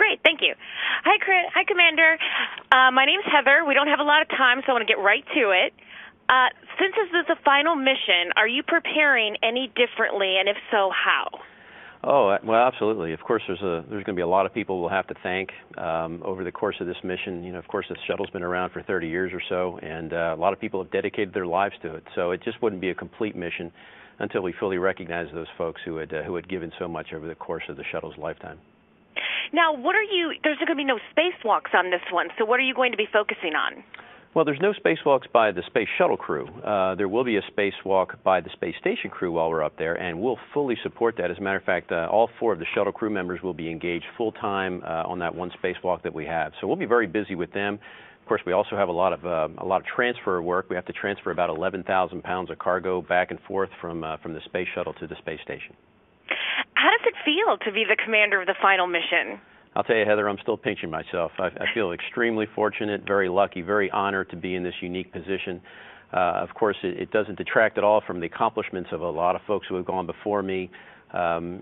Great, thank you. Hi, Hi, Commander. My name's Heather. We don't have a lot of time, so I want to get right to it. Since this is the final mission, are you preparing any differently, and if so, how? Oh, well, absolutely. Of course, there's going to be a lot of people we'll have to thank over the course of this mission. You know, of course, this shuttle's been around for 30 years or so, and a lot of people have dedicated their lives to it. So it just wouldn't be a complete mission until we fully recognize those folks who had given so much over the course of the shuttle's lifetime. Now, there's going to be no spacewalks on this one, so what are you going to be focusing on? Well, there's no spacewalks by the Space Shuttle crew. There will be a spacewalk by the Space Station crew while we're up there, and we'll fully support that. As a matter of fact, all 4 of the shuttle crew members will be engaged full-time on that one spacewalk that we have. So we'll be very busy with them. Of course, we also have a lot of transfer work. We have to transfer about 11,000 pounds of cargo back and forth from the Space Shuttle to the Space Station. How does it feel to be the commander of the final mission? I'll tell you, Heather, I'm still pinching myself. I feel extremely fortunate, very lucky, very honored to be in this unique position. Of course, it doesn't detract at all from the accomplishments of a lot of folks who have gone before me. But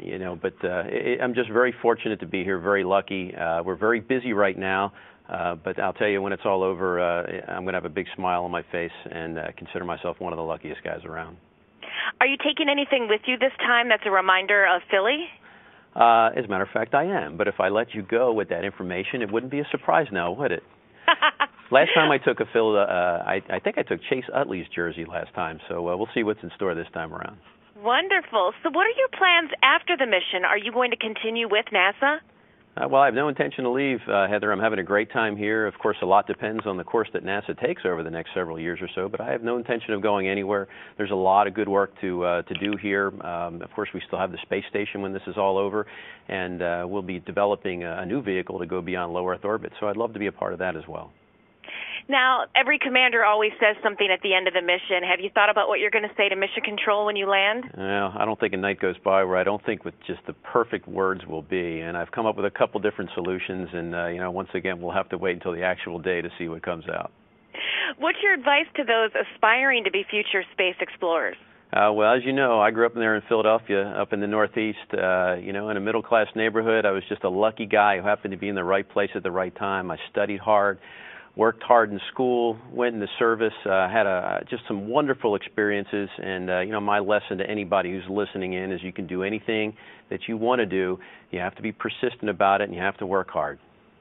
I'm just very fortunate to be here, very lucky. We're very busy right now, but I'll tell you, when it's all over, I'm going to have a big smile on my face and consider myself one of the luckiest guys around. Are you taking anything with you this time that's a reminder of Philly? As a matter of fact, I am. But if I let you go with that information, it wouldn't be a surprise now, would it? Last time I took I think I took Chase Utley's jersey last time, so we'll see what's in store this time around. Wonderful. So what are your plans after the mission? Are you going to continue with NASA? Well, I have no intention to leave, Heather. I'm having a great time here. Of course, a lot depends on the course that NASA takes over the next several years or so, but I have no intention of going anywhere. There's a lot of good work to do here. Of course, we still have the space station when this is all over, and we'll be developing a new vehicle to go beyond low Earth orbit, so I'd love to be a part of that as well. Now, every commander always says something at the end of the mission. Have you thought about what you're going to say to Mission Control when you land? Well, I don't think a night goes by where I don't think what just the perfect words will be, and I've come up with a couple different solutions, and once again, we'll have to wait until the actual day to see what comes out. What's your advice to those aspiring to be future space explorers? Well, as you know, I grew up there in Philadelphia, up in the Northeast, in a middle-class neighborhood. I was just a lucky guy who happened to be in the right place at the right time. I studied hard, worked hard in school, went in the service, had just some wonderful experiences, and my lesson to anybody who's listening in is you can do anything that you want to do. You have to be persistent about it, and you have to work hard.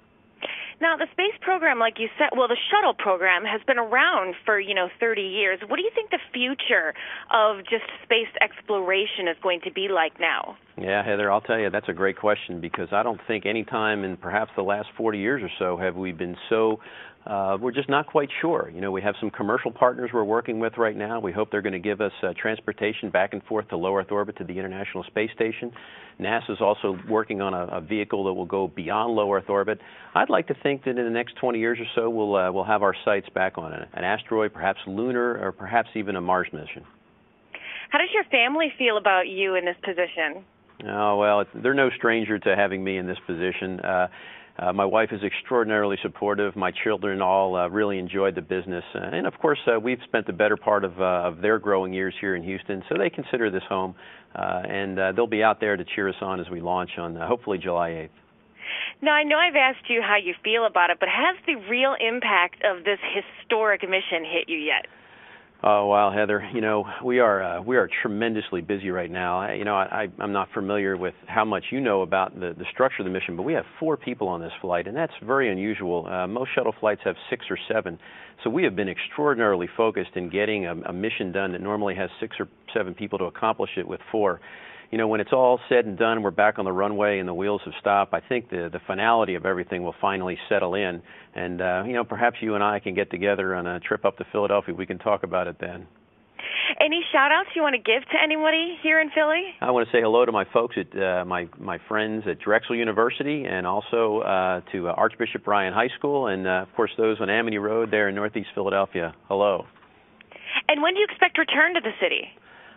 Now, the space program, like you said, the shuttle program has been around for, 30 years. What do you think the future of just space exploration is going to be like now? Yeah, Heather, I'll tell you, that's a great question, because I don't think any time in perhaps the last 40 years or so have we been so we're just not quite sure. We have some commercial partners we're working with right now. We hope they're going to give us transportation back and forth to low Earth orbit to the International Space Station. NASA's also working on a vehicle that will go beyond low Earth orbit. I'd like to think that in the next 20 years or so we'll have our sights back on an asteroid, perhaps lunar, or perhaps even a Mars mission. How does your family feel about you in this position? Oh, well, they're no stranger to having me in this position. My wife is extraordinarily supportive. My children all really enjoyed the business. And, of course, we've spent the better part of their growing years here in Houston, so they consider this home. And they'll be out there to cheer us on as we launch on hopefully July 8th. Now, I know I've asked you how you feel about it, but has the real impact of this historic mission hit you yet? Oh, wow, Heather, we are tremendously busy right now. I'm not familiar with how much you know about the structure of the mission, but we have 4 people on this flight, and that's very unusual. Most shuttle flights have 6 or 7, so we have been extraordinarily focused in getting a mission done that normally has 6 or 7 people to accomplish it with 4. When it's all said and done, we're back on the runway and the wheels have stopped. I think the finality of everything will finally settle in. And, perhaps you and I can get together on a trip up to Philadelphia. We can talk about it then. Any shout-outs you want to give to anybody here in Philly? I want to say hello to my folks at my friends at Drexel University, and also to Archbishop Bryan High School, and, of course, those on Amity Road there in Northeast Philadelphia. Hello. And when do you expect to return to the city?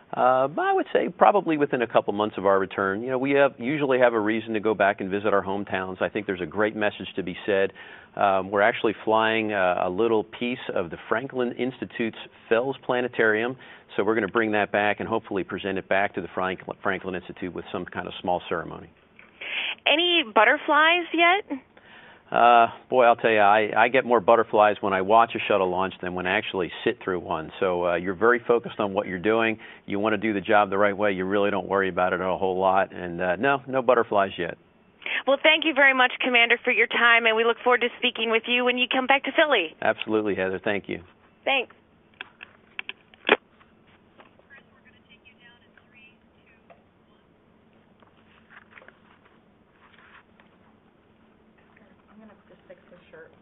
I would say probably within a couple months of our return. We usually have a reason to go back and visit our hometowns. I think there's a great message to be said. We're actually flying a little piece of the Franklin Institute's Fells Planetarium, so we're going to bring that back and hopefully present it back to the Franklin Institute with some kind of small ceremony. Any butterflies yet? Boy, I'll tell you, I get more butterflies when I watch a shuttle launch than when I actually sit through one. So you're very focused on what you're doing. You want to do the job the right way. You really don't worry about it a whole lot. And no butterflies yet. Well, thank you very much, Commander, for your time, and we look forward to speaking with you when you come back to Philly. Absolutely, Heather. Thank you. Thanks. I'm going to just fix this shirt.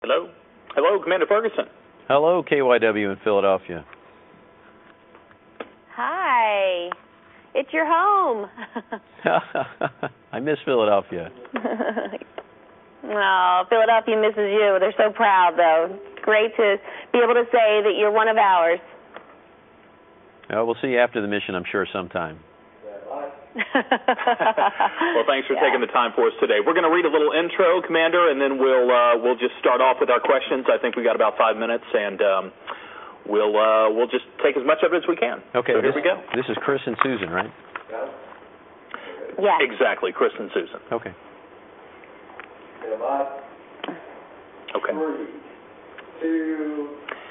Hello? Hello, Commander Ferguson. Hello, KYW in Philadelphia. Hi. It's your home. I miss Philadelphia. Oh, Philadelphia misses you. They're so proud, though. It's great to be able to say that you're one of ours. We'll see you after the mission, I'm sure, sometime. Well, thanks for taking the time for us today. We're going to read a little intro, Commander, and then we'll just start off with our questions. I think we got about 5 minutes, and we'll just take as much of it as we can. Okay, so here we go. This is Chris and Susan, right? Yes. Exactly, Chris and Susan. Okay. Okay. 3, 2.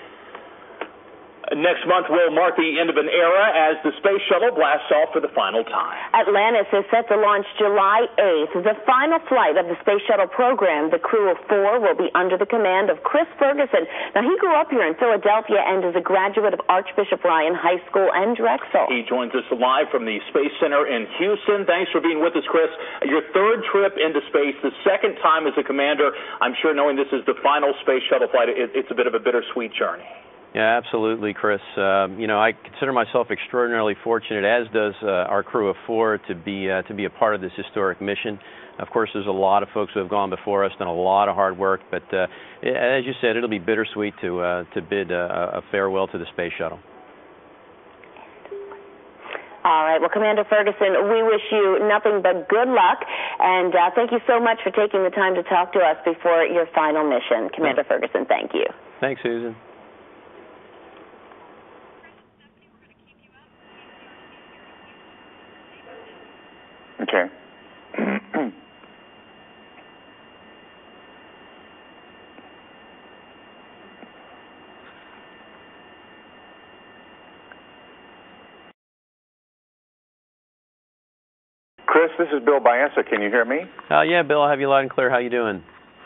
Next month will mark the end of an era as the space shuttle blasts off for the final time. Atlantis is set to launch July 8th. The final flight of the space shuttle program, the crew of 4, will be under the command of Chris Ferguson. Now, he grew up here in Philadelphia and is a graduate of Archbishop Ryan High School and Drexel. He joins us live from the Space Center in Houston. Thanks for being with us, Chris. Your 3rd trip into space, the 2nd time as a commander. I'm sure knowing this is the final space shuttle flight, it's a bit of a bittersweet journey. Yeah, absolutely, Chris. I consider myself extraordinarily fortunate, as does our crew of 4, to be a part of this historic mission. Of course, there's a lot of folks who have gone before us, done a lot of hard work, but as you said, it'll be bittersweet to bid a farewell to the space shuttle. All right. Well, Commander Ferguson, we wish you nothing but good luck, and thank you so much for taking the time to talk to us before your final mission. Commander Ferguson, thank you. Thanks, Susan. Okay. Chris, this is Bill Biessa. Can you hear me? Yeah, Bill, I have you loud and clear. How you doing?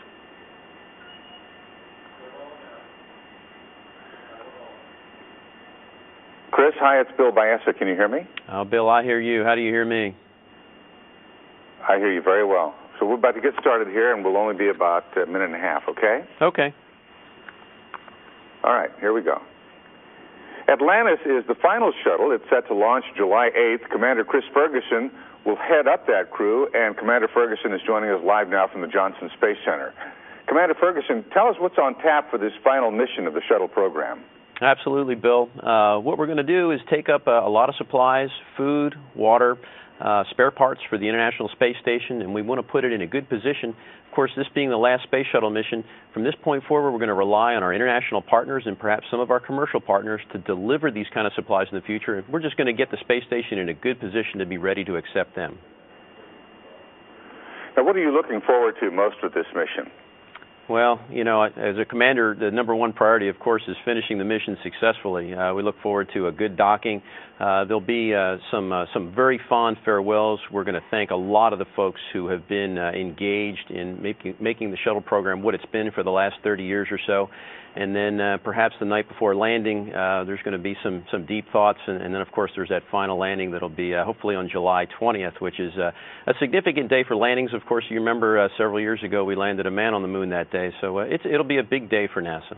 Chris, hi, it's Bill Biessa. Can you hear me? Bill, I hear you. How do you hear me? I hear you very well. So we're about to get started here, and we'll only be about a minute and a half, okay? Okay. All right, here we go. Atlantis is the final shuttle. It's set to launch July 8th. Commander Chris Ferguson will head up that crew, and Commander Ferguson is joining us live now from the Johnson Space Center. Commander Ferguson, tell us what's on tap for this final mission of the shuttle program. Absolutely, Bill. What we're going to do is take up a lot of supplies, food, water, spare parts for the International Space Station, and we want to put it in a good position. Of course, this being the last space shuttle mission, from this point forward, we're going to rely on our international partners and perhaps some of our commercial partners to deliver these kind of supplies in the future. We're just going to get the space station in a good position to be ready to accept them. Now, what are you looking forward to most with this mission? Well, as a commander, the number one priority, of course, is finishing the mission successfully. We look forward to a good docking. There'll be some very fond farewells. We're going to thank a lot of the folks who have been engaged in making the shuttle program what it's been for the last 30 years or so. And then perhaps the night before landing, there's going to be some deep thoughts. And then, of course, there's that final landing that'll be hopefully on July 20th, which is a significant day for landings. Of course, you remember several years ago we landed a man on the moon that day. So it'll be a big day for NASA.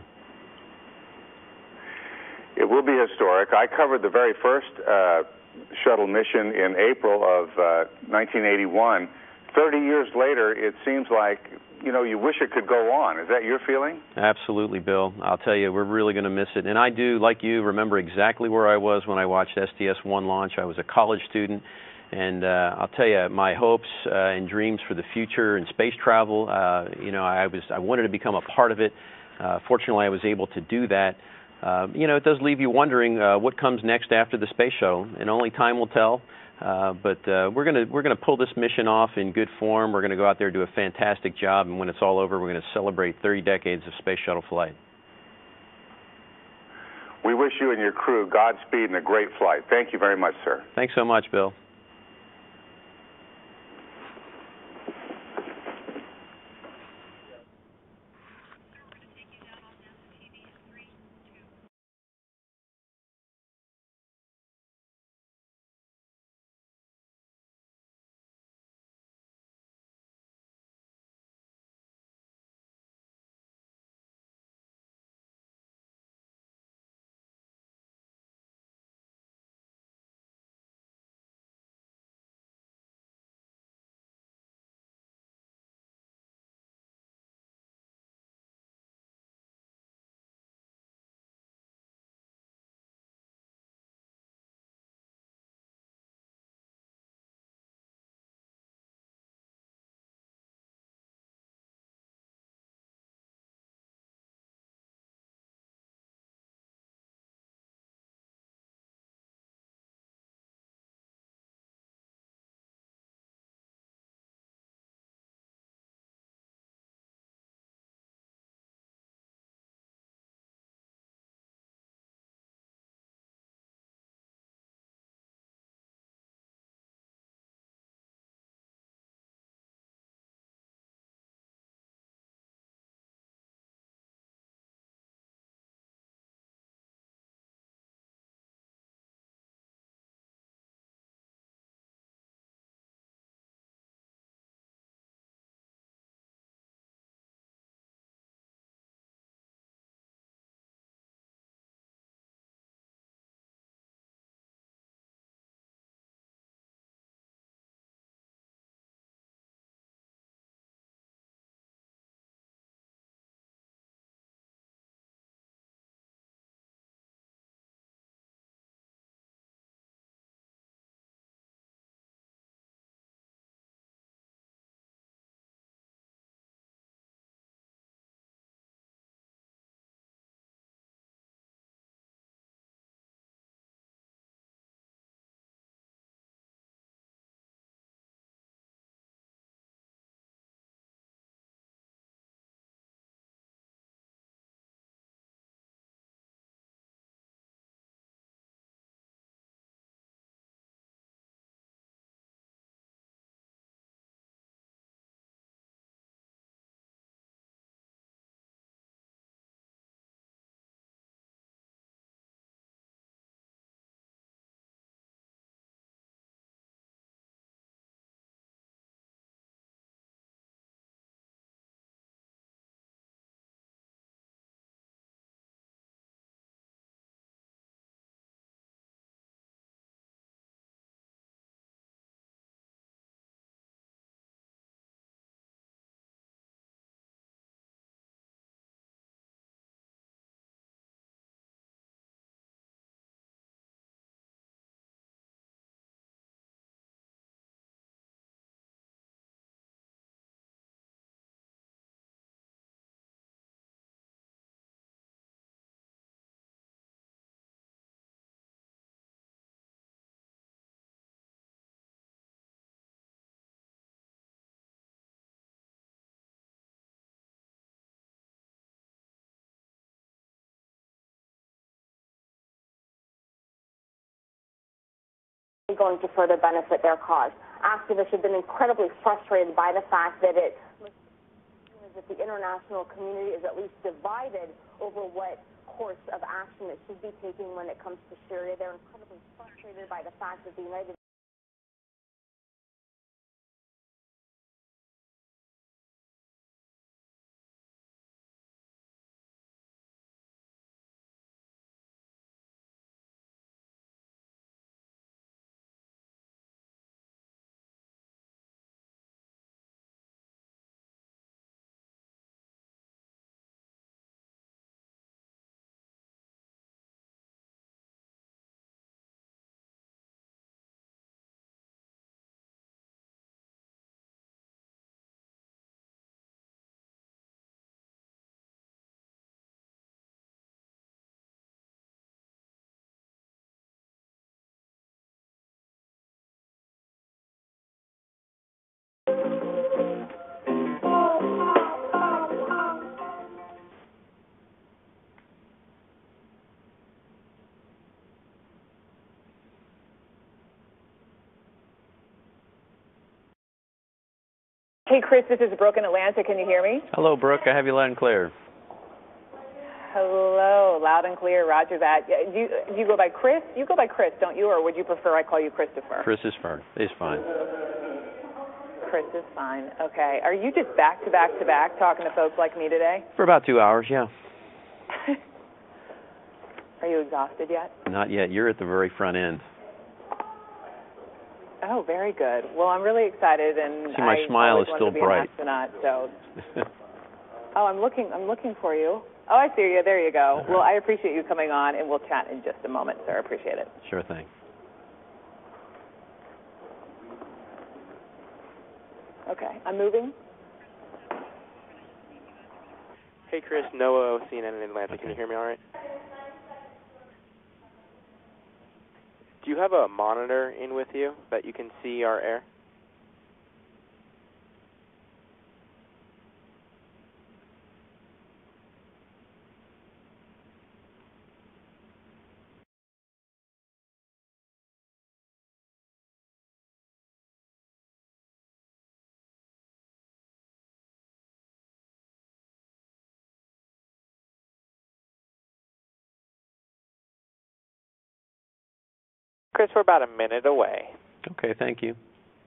It will be historic. I covered the very first shuttle mission in April of 1981. 30 years later, it seems like, you wish it could go on. Is that your feeling? Absolutely, Bill. I'll tell you, we're really going to miss it. And I do, like you, remember exactly where I was when I watched STS-1 launch. I was a college student. And I'll tell you, my hopes and dreams for the future in space travel, I wanted to become a part of it. Fortunately, I was able to do that. It does leave you wondering what comes next after the space shuttle, and only time will tell. But we're gonna pull this mission off in good form. We're gonna go out there and do a fantastic job, and when it's all over, we're gonna celebrate 30 decades of space shuttle flight. We wish you and your crew Godspeed and a great flight. Thank you very much, sir. Thanks so much, Bill. going to further benefit their cause. Activists have been incredibly frustrated by the fact that the international community is at least divided over what course of action it should be taking when it comes to Syria. They're incredibly frustrated by the fact that the United Hey, Chris, this is Brooke in Atlanta. Can you hear me? Hello, Brooke. I have you loud and clear. Hello, loud and clear. Roger that. Do you go by Chris? You go by Chris, don't you? Or would you prefer I call you Christopher? Chris is fine. Chris is fine. Okay. Are you just back to back to back talking to folks like me today? For about 2 hours, yeah. Are you exhausted yet? Not yet. You're at the very front end. Oh, very good. Well, I'm really excited, and see, my smile is still bright. Astronaut, so. Oh, I'm looking for you. Oh, I see you. There you go. Well, I appreciate you coming on, and we'll chat in just a moment, sir. I appreciate it. Sure thing. Okay, I'm moving. Hey, Chris, Noah, CNN in Atlanta. Can you hear me all right? Do you have a monitor in with you that you can see our air? Chris, we're about a minute away. Okay, thank you.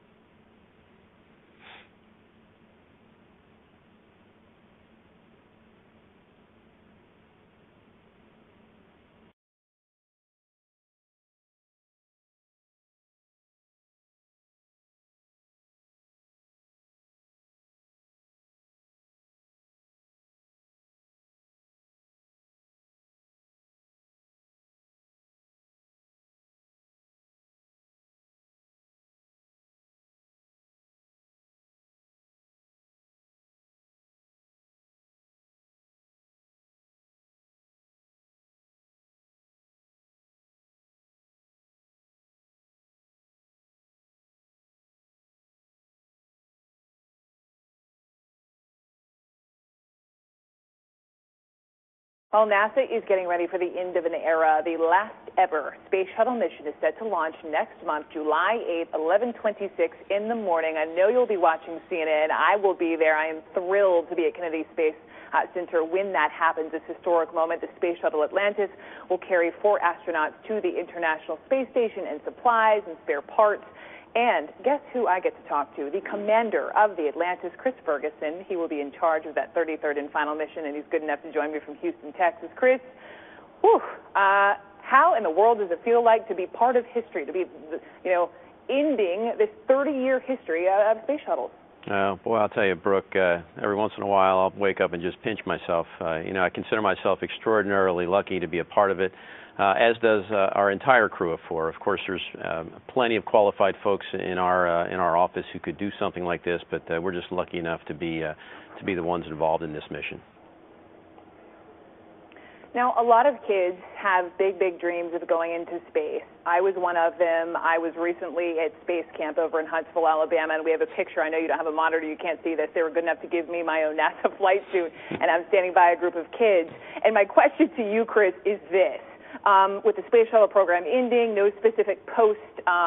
Well, NASA is getting ready for the end of an era. The last ever space shuttle mission is set to launch next month, July 8th, 11:26 in the morning. I know you'll be watching CNN. I will be there. I am thrilled to be at Kennedy Space Center when that happens. This historic moment. The space shuttle Atlantis will carry 4 astronauts to the International Space Station and supplies and spare parts. And guess who I get to talk to? The commander of the Atlantis, Chris Ferguson. He will be in charge of that 33rd and final mission, and he's good enough to join me from Houston, Texas. Chris, how in the world does it feel like to be part of history, to be, ending this 30-year history of space shuttles? Boy, I'll tell you, Brooke, every once in a while I'll wake up and just pinch myself. I consider myself extraordinarily lucky to be a part of it, as does our entire crew of 4. Of course, there's plenty of qualified folks in our office who could do something like this, but we're just lucky enough to be the ones involved in this mission. Now, a lot of kids have big, big dreams of going into space. I was one of them. I was recently at space camp over in Huntsville, Alabama, and we have a picture. I know you don't have a monitor. You can't see this. They were good enough to give me my own NASA flight suit, and I'm standing by a group of kids. And my question to you, Chris, is this. with the space shuttle program ending, no specific post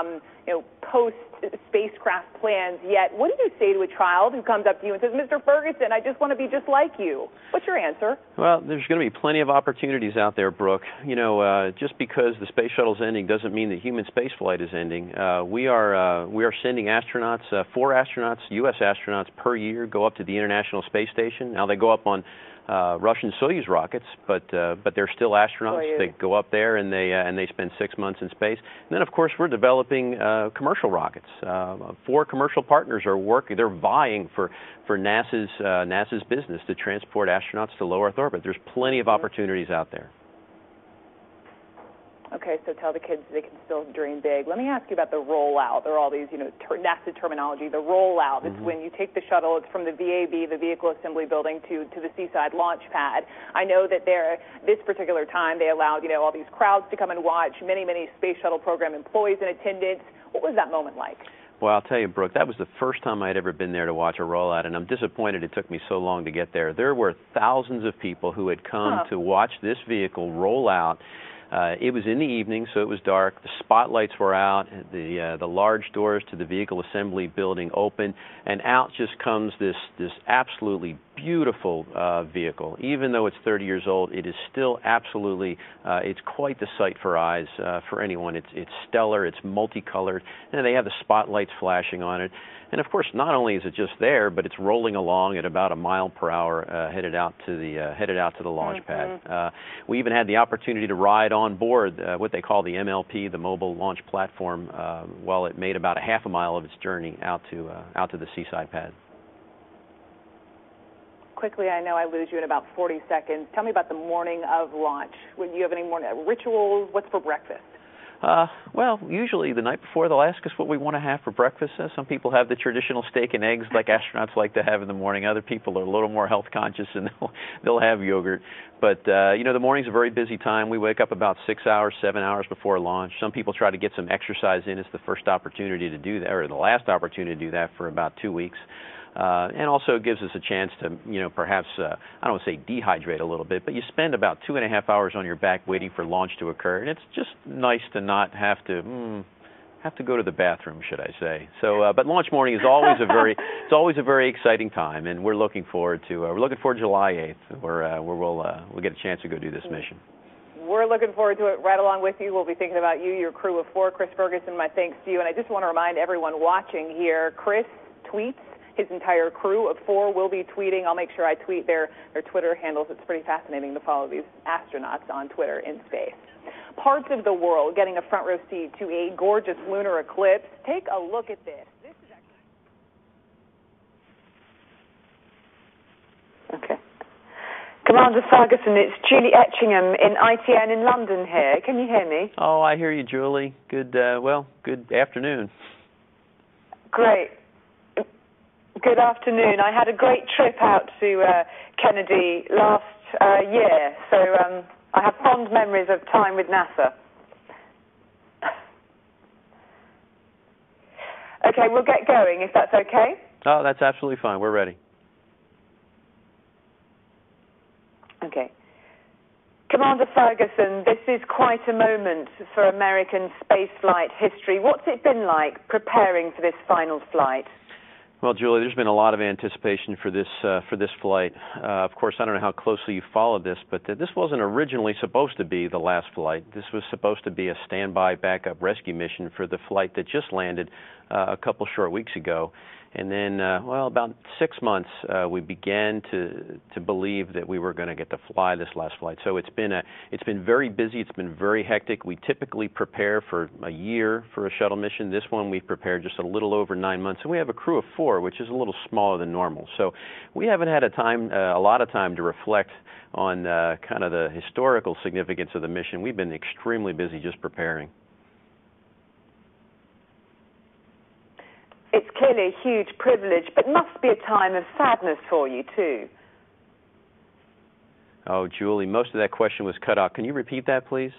spacecraft plans yet. What do you say to a child who comes up to you and says, Mr. Ferguson, I just want to be just like you? What's your answer? Well, there's going to be plenty of opportunities out there, Brooke. Just because the space shuttle's ending doesn't mean that human spaceflight is ending. We are sending astronauts, 4 astronauts, U.S. astronauts per year, go up to the International Space Station. Now they go up on Russian Soyuz rockets, but they're still astronauts. Soyuz. They go up there and they spend 6 months in space. And then, of course, we're developing commercial rockets. 4 commercial partners are working. They're vying for NASA's business to transport astronauts to low Earth orbit. There's plenty of opportunities out there. Okay, so tell the kids they can still dream big. Let me ask you about the rollout. There are all these, NASA terminology. The rollout, it's when you take the shuttle, it's from the VAB, the Vehicle Assembly Building, to the Seaside Launch Pad. I know that this particular time they allowed, all these crowds to come and watch, many Space Shuttle Program employees in attendance. What was that moment like? Well, I'll tell you, Brooke, that was the first time I'd ever been there to watch a rollout, and I'm disappointed it took me so long to get there. There were thousands of people who had come to watch this vehicle roll out. It was in the evening, so it was dark. The spotlights were out. The large doors to the vehicle assembly building open, and out just comes this absolutely beautiful vehicle. Even though it's 30 years old, it is still absolutely, it's quite the sight for eyes for anyone. It's stellar, it's multicolored, and they have the spotlights flashing on it. And of course, not only is it just there, but it's rolling along at about a mile per hour, headed out to the launch pad. We even had the opportunity to ride on board what they call the MLP, the Mobile Launch Platform, while it made about a half a mile of its journey out to the Seaside Pad. Quickly, I know I lose you in about 40 seconds. Tell me about the morning of launch. Would you have any morning rituals? What's for breakfast? Well, usually the night before they'll ask us what we want to have for breakfast. Some people have the traditional steak and eggs like astronauts like to have in the morning. Other people are a little more health conscious and they'll have yogurt. But, the morning's a very busy time. We wake up about 6 hours, 7 hours before launch. Some people try to get some exercise in. It's the first opportunity to do that, or the last opportunity to do that for about 2 weeks. And also it gives us a chance to, perhaps, I don't want to say dehydrate a little bit, but you spend about 2.5 hours on your back waiting for launch to occur, and it's just nice to not have to go to the bathroom, should I say. So, but launch morning is always it's a very exciting time, and we're looking forward to July 8th, where we'll get a chance to go do this mission. We're looking forward to it right along with you. We'll be thinking about you, your crew of 4. Chris Ferguson, my thanks to you. And I just want to remind everyone watching here, Chris tweets. His entire crew of 4 will be tweeting. I'll make sure I tweet their Twitter handles. It's pretty fascinating to follow these astronauts on Twitter in space. Parts of the world getting a front row seat to a gorgeous lunar eclipse. Take a look at this. This is actually... Okay. Commander Ferguson, it's Julie Etchingham in ITN in London here. Can you hear me? Oh, I hear you, Julie. Good afternoon. Great. Good afternoon. I had a great trip out to Kennedy last year, so I have fond memories of time with NASA. Okay, we'll get going if that's okay. Oh, that's absolutely fine. We're ready. Okay. Commander Ferguson, this is quite a moment for American spaceflight history. What's it been like preparing for this final flight? Well, Julie, there's been a lot of anticipation for this flight. Of course, I don't know how closely you followed this, but this wasn't originally supposed to be the last flight. This was supposed to be a standby backup rescue mission for the flight that just landed a couple short weeks ago. And then, about 6 months, we began to believe that we were going to get to fly this last flight. So it's been very busy. It's been very hectic. We typically prepare for a year for a shuttle mission. This one we've prepared just a little over 9 months, and we have a crew of 4, which is a little smaller than normal. So we haven't had a lot of time to reflect on kind of the historical significance of the mission. We've been extremely busy just preparing. It's clearly a huge privilege, but must be a time of sadness for you, too. Oh, Julie, most of that question was cut out. Can you repeat that, please?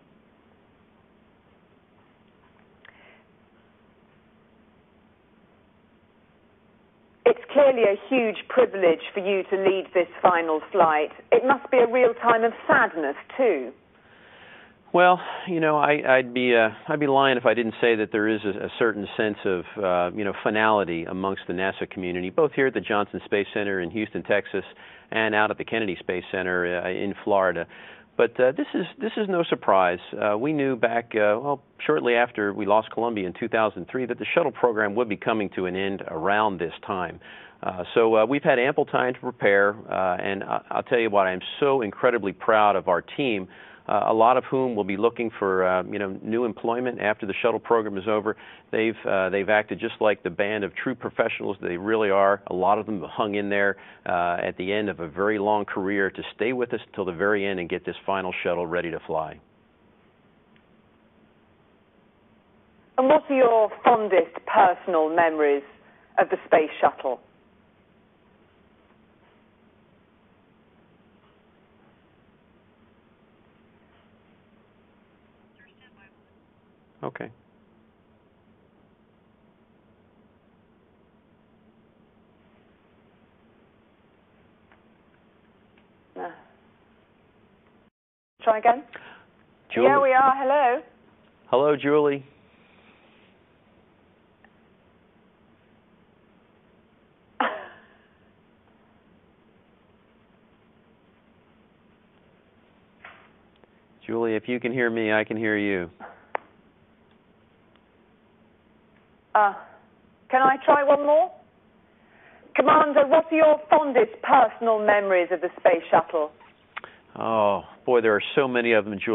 It's clearly a huge privilege for you to lead this final flight. It must be a real time of sadness, too. Well, I'd be lying if I didn't say that there is a certain sense of finality amongst the NASA community, both here at the Johnson Space Center in Houston, Texas, and out at the Kennedy Space Center in Florida. But this is no surprise. We knew back shortly after we lost Columbia in 2003 that the shuttle program would be coming to an end around this time. So we've had ample time to prepare, and I'll tell you what, I'm so incredibly proud of our team. A lot of whom will be looking for new employment after the shuttle program is over. They've acted just like the band of true professionals they really are. A lot of them have hung in there at the end of a very long career to stay with us until the very end and get this final shuttle ready to fly. And what are your fondest personal memories of the space shuttle? Okay. Try again? Julie? Yeah, we are. Hello. Hello, Julie. Julie, if you can hear me, I can hear you. Can I try one more? Commander, what are your fondest personal memories of the space shuttle? Oh, boy, there are so many of them, Julie.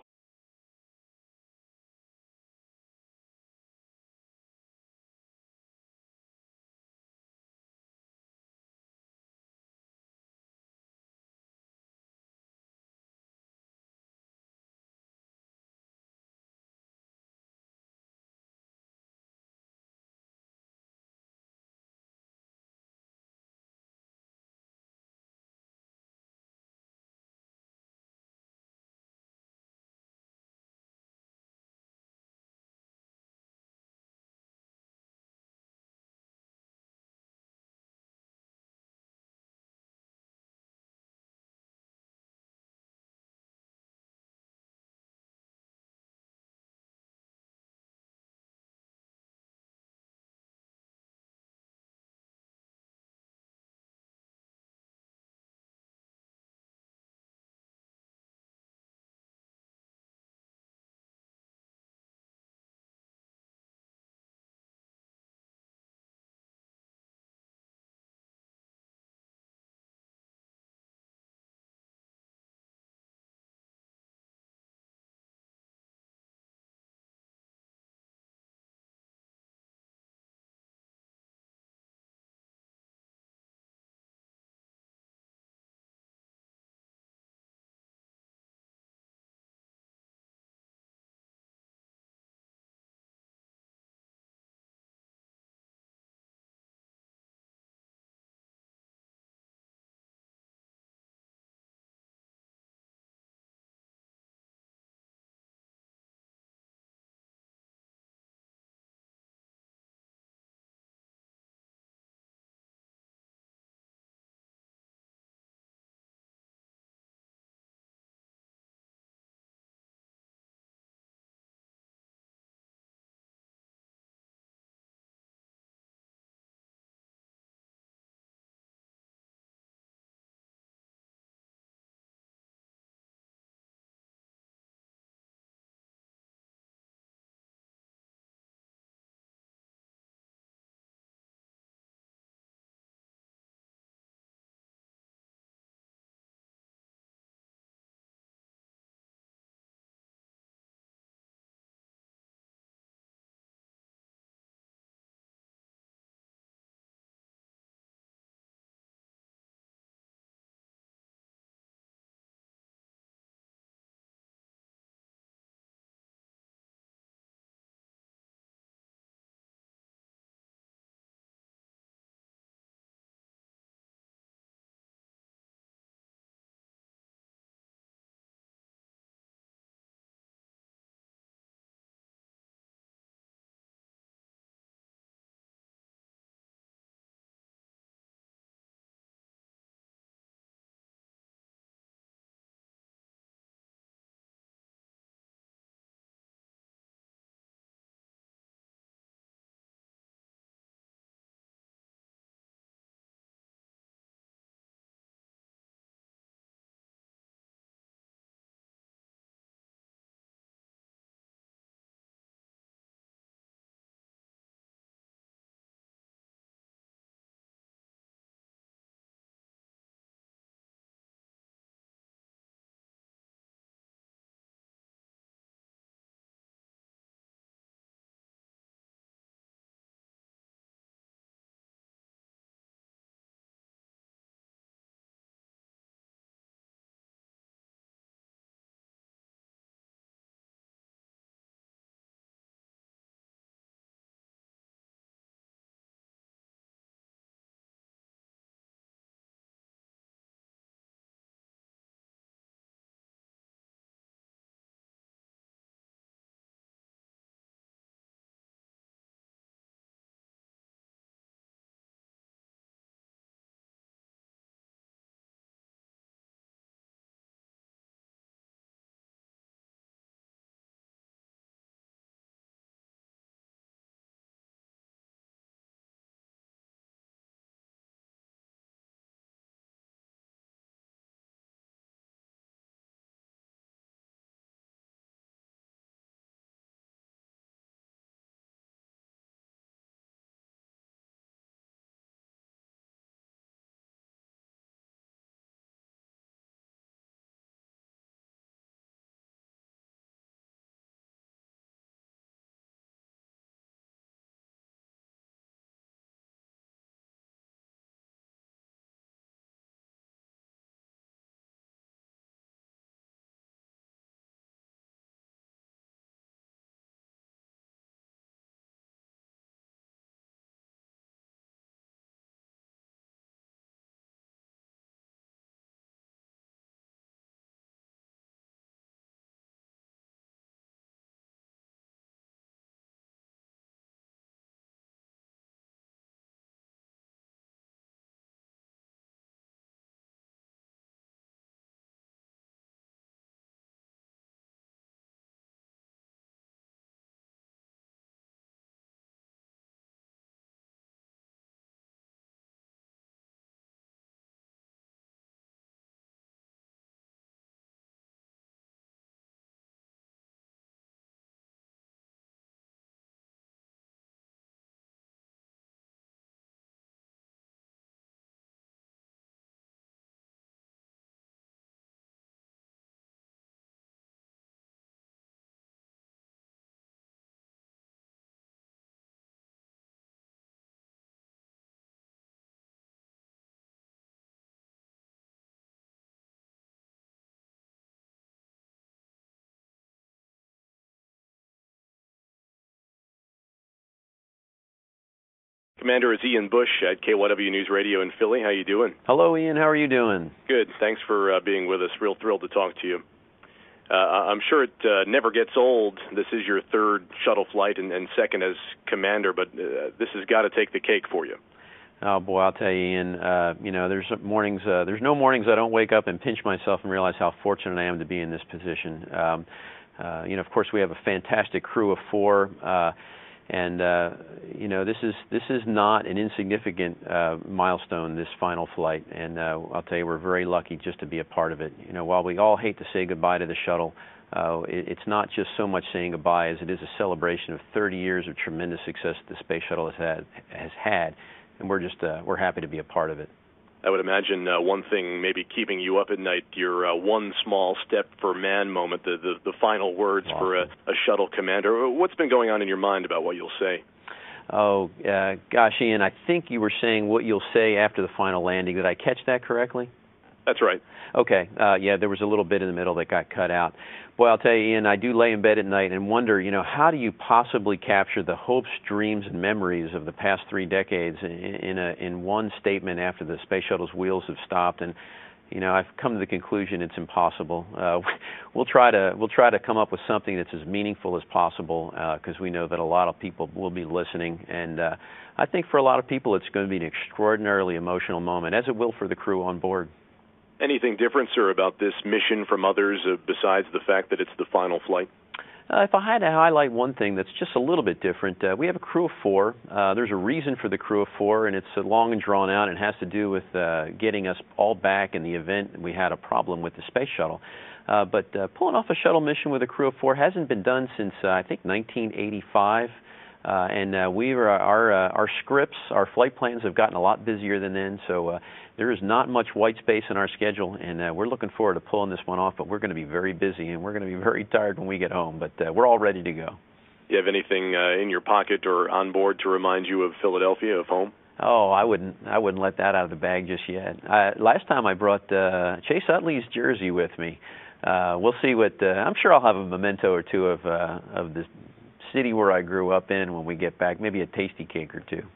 Commander, it's Ian Bush at KYW News Radio in Philly. How you doing? Hello, Ian. How are you doing? Good. Thanks for being with us. Real thrilled to talk to you. I'm sure it never gets old. This is your third shuttle flight and second as commander, but this has got to take the cake for you. Oh boy, I'll tell you, Ian. There's no mornings I don't wake up and pinch myself and realize how fortunate I am to be in this position. Of course, we have a fantastic crew of 4. This is not an insignificant milestone, this final flight, and I'll tell you, we're very lucky just to be a part of it. While we all hate to say goodbye to the shuttle, it's not just so much saying goodbye as it is a celebration of 30 years of tremendous success that the Space Shuttle has had, and we're happy to be a part of it. I would imagine one thing maybe keeping you up at night, your one small step for man moment, the final words awesome. for a shuttle commander. What's been going on in your mind about what you'll say? Oh, gosh, Ian, I think you were saying what you'll say after the final landing. Did I catch that correctly? That's right. Okay. There was a little bit in the middle that got cut out. Boy, I'll tell you, Ian, I do lay in bed at night and wonder, how do you possibly capture the hopes, dreams, and memories of the past 3 decades in one statement after the Space Shuttle's wheels have stopped? And, I've come to the conclusion it's impossible. We'll try to come up with something that's as meaningful as possible because we know that a lot of people will be listening. And I think for a lot of people it's going to be an extraordinarily emotional moment, as it will for the crew on board. Anything different, sir, about this mission from others besides the fact that it's the final flight? If I had to highlight one thing that's just a little bit different, we have a crew of 4. There's a reason for the crew of 4, and it's long and drawn out, and it has to do with getting us all back in the event we had a problem with the Space Shuttle. But pulling off a shuttle mission with a crew of 4 hasn't been done since, I think, 1985. Our scripts, our flight plans have gotten a lot busier than then, so there is not much white space in our schedule, and we're looking forward to pulling this one off, but we're going to be very busy, and we're going to be very tired when we get home, but we're all ready to go. You have anything in your pocket or on board to remind you of Philadelphia, of home? Oh, I wouldn't let that out of the bag just yet. Last time I brought Chase Utley's jersey with me. We'll see what, I'm sure I'll have a memento or two of the city where I grew up in when we get back, maybe a tasty cake or 2.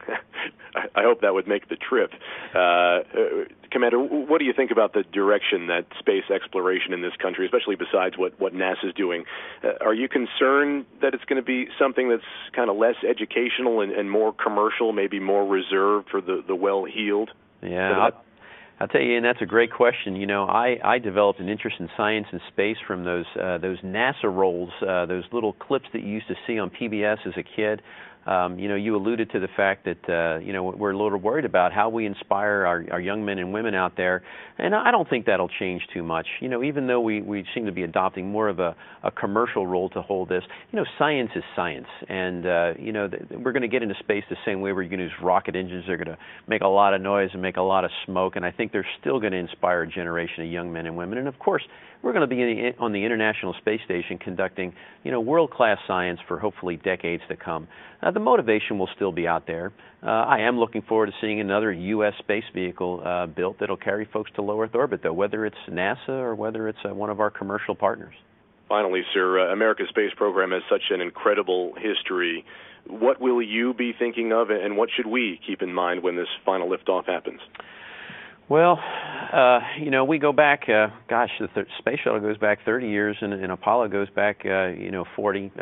I hope that would make the trip. Commander, what do you think about the direction that space exploration in this country, especially besides what NASA's doing? Are you concerned that it's going to be something that's kind of less educational and more commercial, maybe more reserved for the well-heeled? Yeah, I'll tell you, and that's a great question. I developed an interest in science and space from those NASA rolls, those little clips that you used to see on PBS as a kid. You alluded to the fact that we're a little worried about how we inspire our young men and women out there, and I don't think that'll change too much. Even though we seem to be adopting more of a commercial role to hold this, science is science, and we're going to get into space the same way we're going to use rocket engines. They're going to make a lot of noise and make a lot of smoke, and I think they're still going to inspire a generation of young men and women. And of course, we're going to be on the International Space Station conducting, world-class science for hopefully decades to come. The motivation will still be out there. I am looking forward to seeing another U.S. space vehicle built that'll carry folks to low Earth orbit, though, whether it's NASA or whether it's one of our commercial partners. Finally, sir, America's space program has such an incredible history. What will you be thinking of, and what should we keep in mind when this final liftoff happens? Well, we go back, the Space Shuttle goes back 30 years, and Apollo goes back, 40,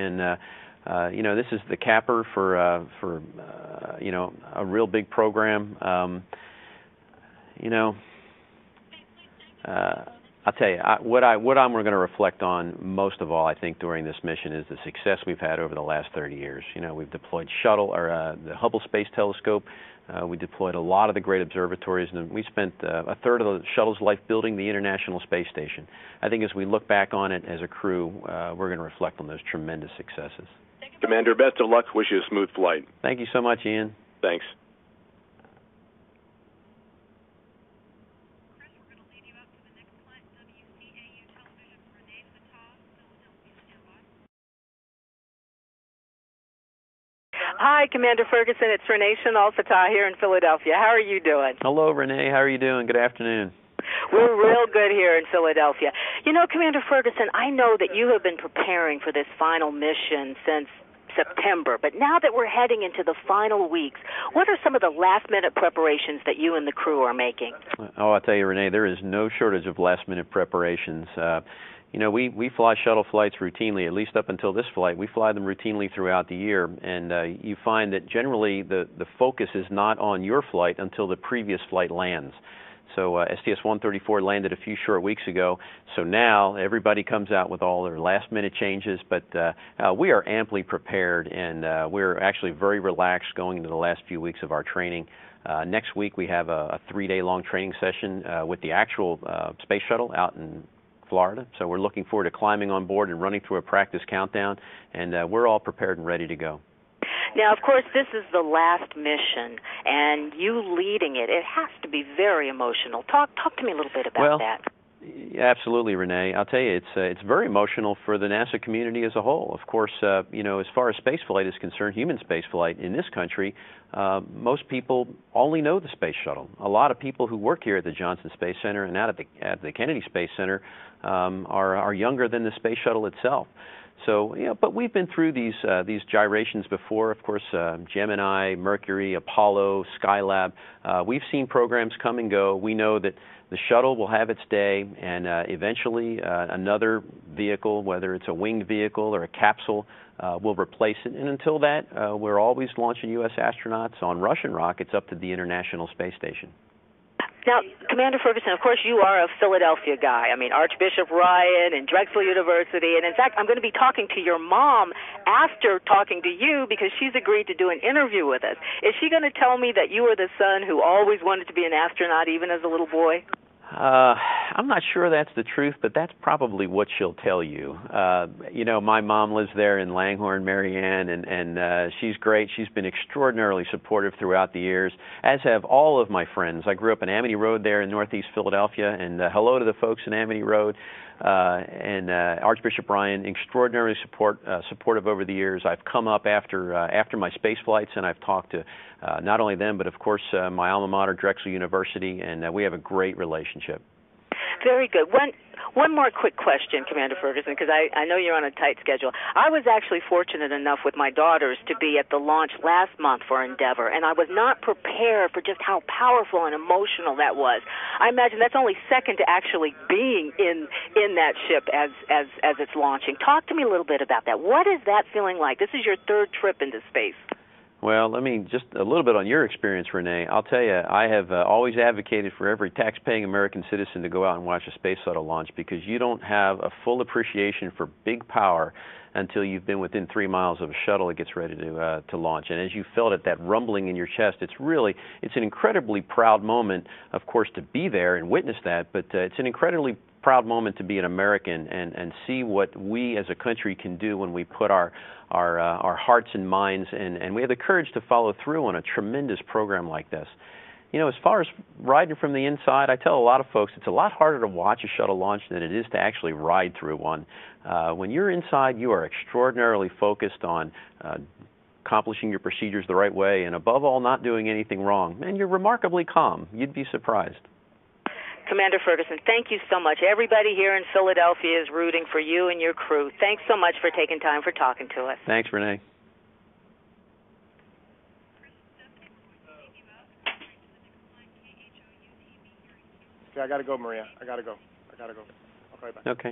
this is the capper for a real big program. I'll tell you, what I'm going to reflect on most of all, I think, during this mission is the success we've had over the last 30 years. We've deployed the Hubble Space Telescope. We deployed a lot of the great observatories, and we spent a third of the shuttle's life building the International Space Station. I think as we look back on it as a crew, we're going to reflect on those tremendous successes. Commander, best of luck. Wish you a smooth flight. Thank you so much, Ian. Thanks. Hi, Commander Ferguson. It's Renee Chanel-Fatah here in Philadelphia. How are you doing? Hello, Renee. How are you doing? Good afternoon. We're real good here in Philadelphia. Commander Ferguson, I know that you have been preparing for this final mission since September. But now that we're heading into the final weeks, what are some of the last-minute preparations that you and the crew are making? Oh, I'll tell you, Renee, there is no shortage of last-minute preparations. You know, we fly shuttle flights routinely, at least up until this flight. We fly them routinely throughout the year, and you find that generally the focus is not on your flight until the previous flight lands. So STS-134 landed a few short weeks ago, so now everybody comes out with all their last-minute changes, but we are amply prepared, and we're actually very relaxed going into the last few weeks of our training. Next week we have a 3-day-long training session with the actual space shuttle out in Florida, so we're looking forward to climbing on board and running through a practice countdown, and we're all prepared and ready to go. Now, of course, this is the last mission, and you leading it, it has to be very emotional. Talk to me a little bit about that. Absolutely, Renee. I'll tell you, it's very emotional for the NASA community as a whole. Of course, you know, as far as spaceflight is concerned, human spaceflight in this country, most people only know the space shuttle. A lot of people who work here at the Johnson Space Center and out at the Kennedy Space Center are younger than the space shuttle itself. So, you know, but we've been through these gyrations before. Of course, Gemini, Mercury, Apollo, Skylab. We've seen programs come and go. We know that the shuttle will have its day, and eventually another vehicle, whether it's a winged vehicle or a capsule, will replace it. And until that, we're always launching U.S. astronauts on Russian rockets up to the International Space Station. Now, Commander Ferguson, of course, you are a Philadelphia guy. I mean, Archbishop Ryan and Drexel University. And, in fact, I'm going to be talking to your mom after talking to you because she's agreed to do an interview with us. Is she going to tell me that you are the son who always wanted to be an astronaut even as a little boy? I'm not sure that's the truth, but that's probably what she'll tell you. You know, my mom lives there in Langhorne, Marianne, and she's great. She's been extraordinarily supportive throughout the years, as have all of my friends. I grew up in Amity Road there in Northeast Philadelphia, and hello to the folks in Amity Road. And Archbishop Ryan, extraordinarily supportive over the years. I've come up after my space flights, and I've talked to not only them, but of course my alma mater, Drexel University, and we have a great relationship. Very good. One more quick question, Commander Ferguson, because I know you're on a tight schedule. I was actually fortunate enough with my daughters to be at the launch last month for Endeavour, and I was not prepared for just how powerful and emotional that was. I imagine that's only second to actually being in that ship as it's launching. Talk to me a little bit about that. What is that feeling like? This is your third trip into space. Well, I mean, just a little bit on your experience, Renee. I'll tell you, I have always advocated for every tax-paying American citizen to go out and watch a space shuttle launch because you don't have a full appreciation for big power until you've been within 3 miles of a shuttle that gets ready to launch. And as you felt it, that rumbling in your chest, it's an incredibly proud moment, of course, to be there and witness that, but it's an incredibly proud moment to be an American and see what we as a country can do when we put our hearts and minds and we have the courage to follow through on a tremendous program like this. You know, as far as riding from the inside, I tell a lot of folks it's a lot harder to watch a shuttle launch than it is to actually ride through one. When you're inside, you are extraordinarily focused on accomplishing your procedures the right way and, above all, not doing anything wrong. And you're remarkably calm. You'd be surprised. Commander Ferguson, thank you so much. Everybody here in Philadelphia is rooting for you and your crew. Thanks so much for taking time for talking to us. Thanks, Renee. Okay, I got to go, Maria. I got to go. I'll call you back. Okay.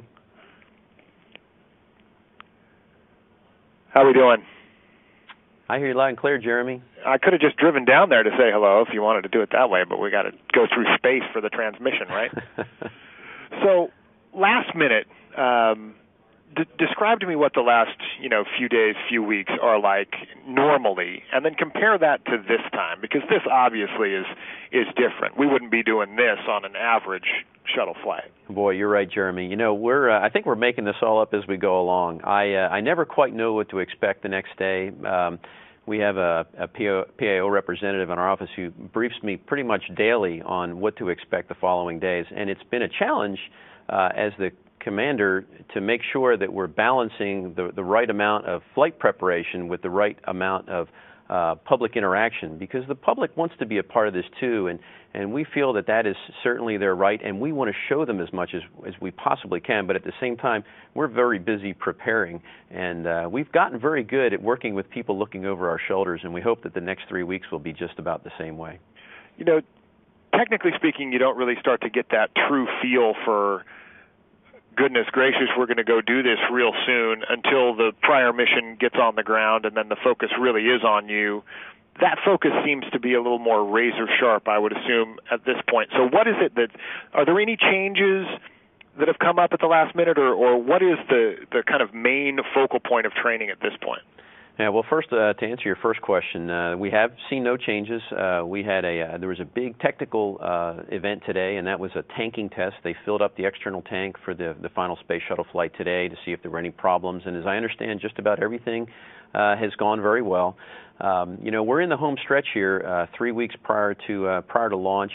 How we doing? I hear you loud and clear, Jeremy. I could have just driven down there to say hello if you wanted to do it that way, but we got to go through space for the transmission, right? So, last minute, describe to me what the last, few days, few weeks are like normally, and then compare that to this time, because this obviously is different. We wouldn't be doing this on an average shuttle flight. Boy, you're right, Jeremy. I think we're making this all up as we go along. I never quite know what to expect the next day. We have a PAO representative in our office who briefs me pretty much daily on what to expect the following days, and it's been a challenge as the commander to make sure that we're balancing the right amount of flight preparation with the right amount of public interaction, because the public wants to be a part of this too, and we feel that that is certainly their right, and we want to show them as much as we possibly can, but at the same time, we're very busy preparing, and we've gotten very good at working with people looking over our shoulders, and we hope that the next 3 weeks will be just about the same way. You know, technically speaking, you don't really start to get that true feel for, goodness gracious, we're going to go do this real soon, until the prior mission gets on the ground, and then the focus really is on you. That focus seems to be a little more razor sharp, I would assume, at this point. So what is it are there any changes that have come up at the last minute, or what is the kind of main focal point of training at this point? Yeah, well, first, to answer your first question, we have seen no changes. We had there was a big technical event today, and that was a tanking test. They filled up the external tank for the final space shuttle flight today to see if there were any problems. And as I understand, just about everything has gone very well. You know, we're in the home stretch here, 3 weeks prior to launch.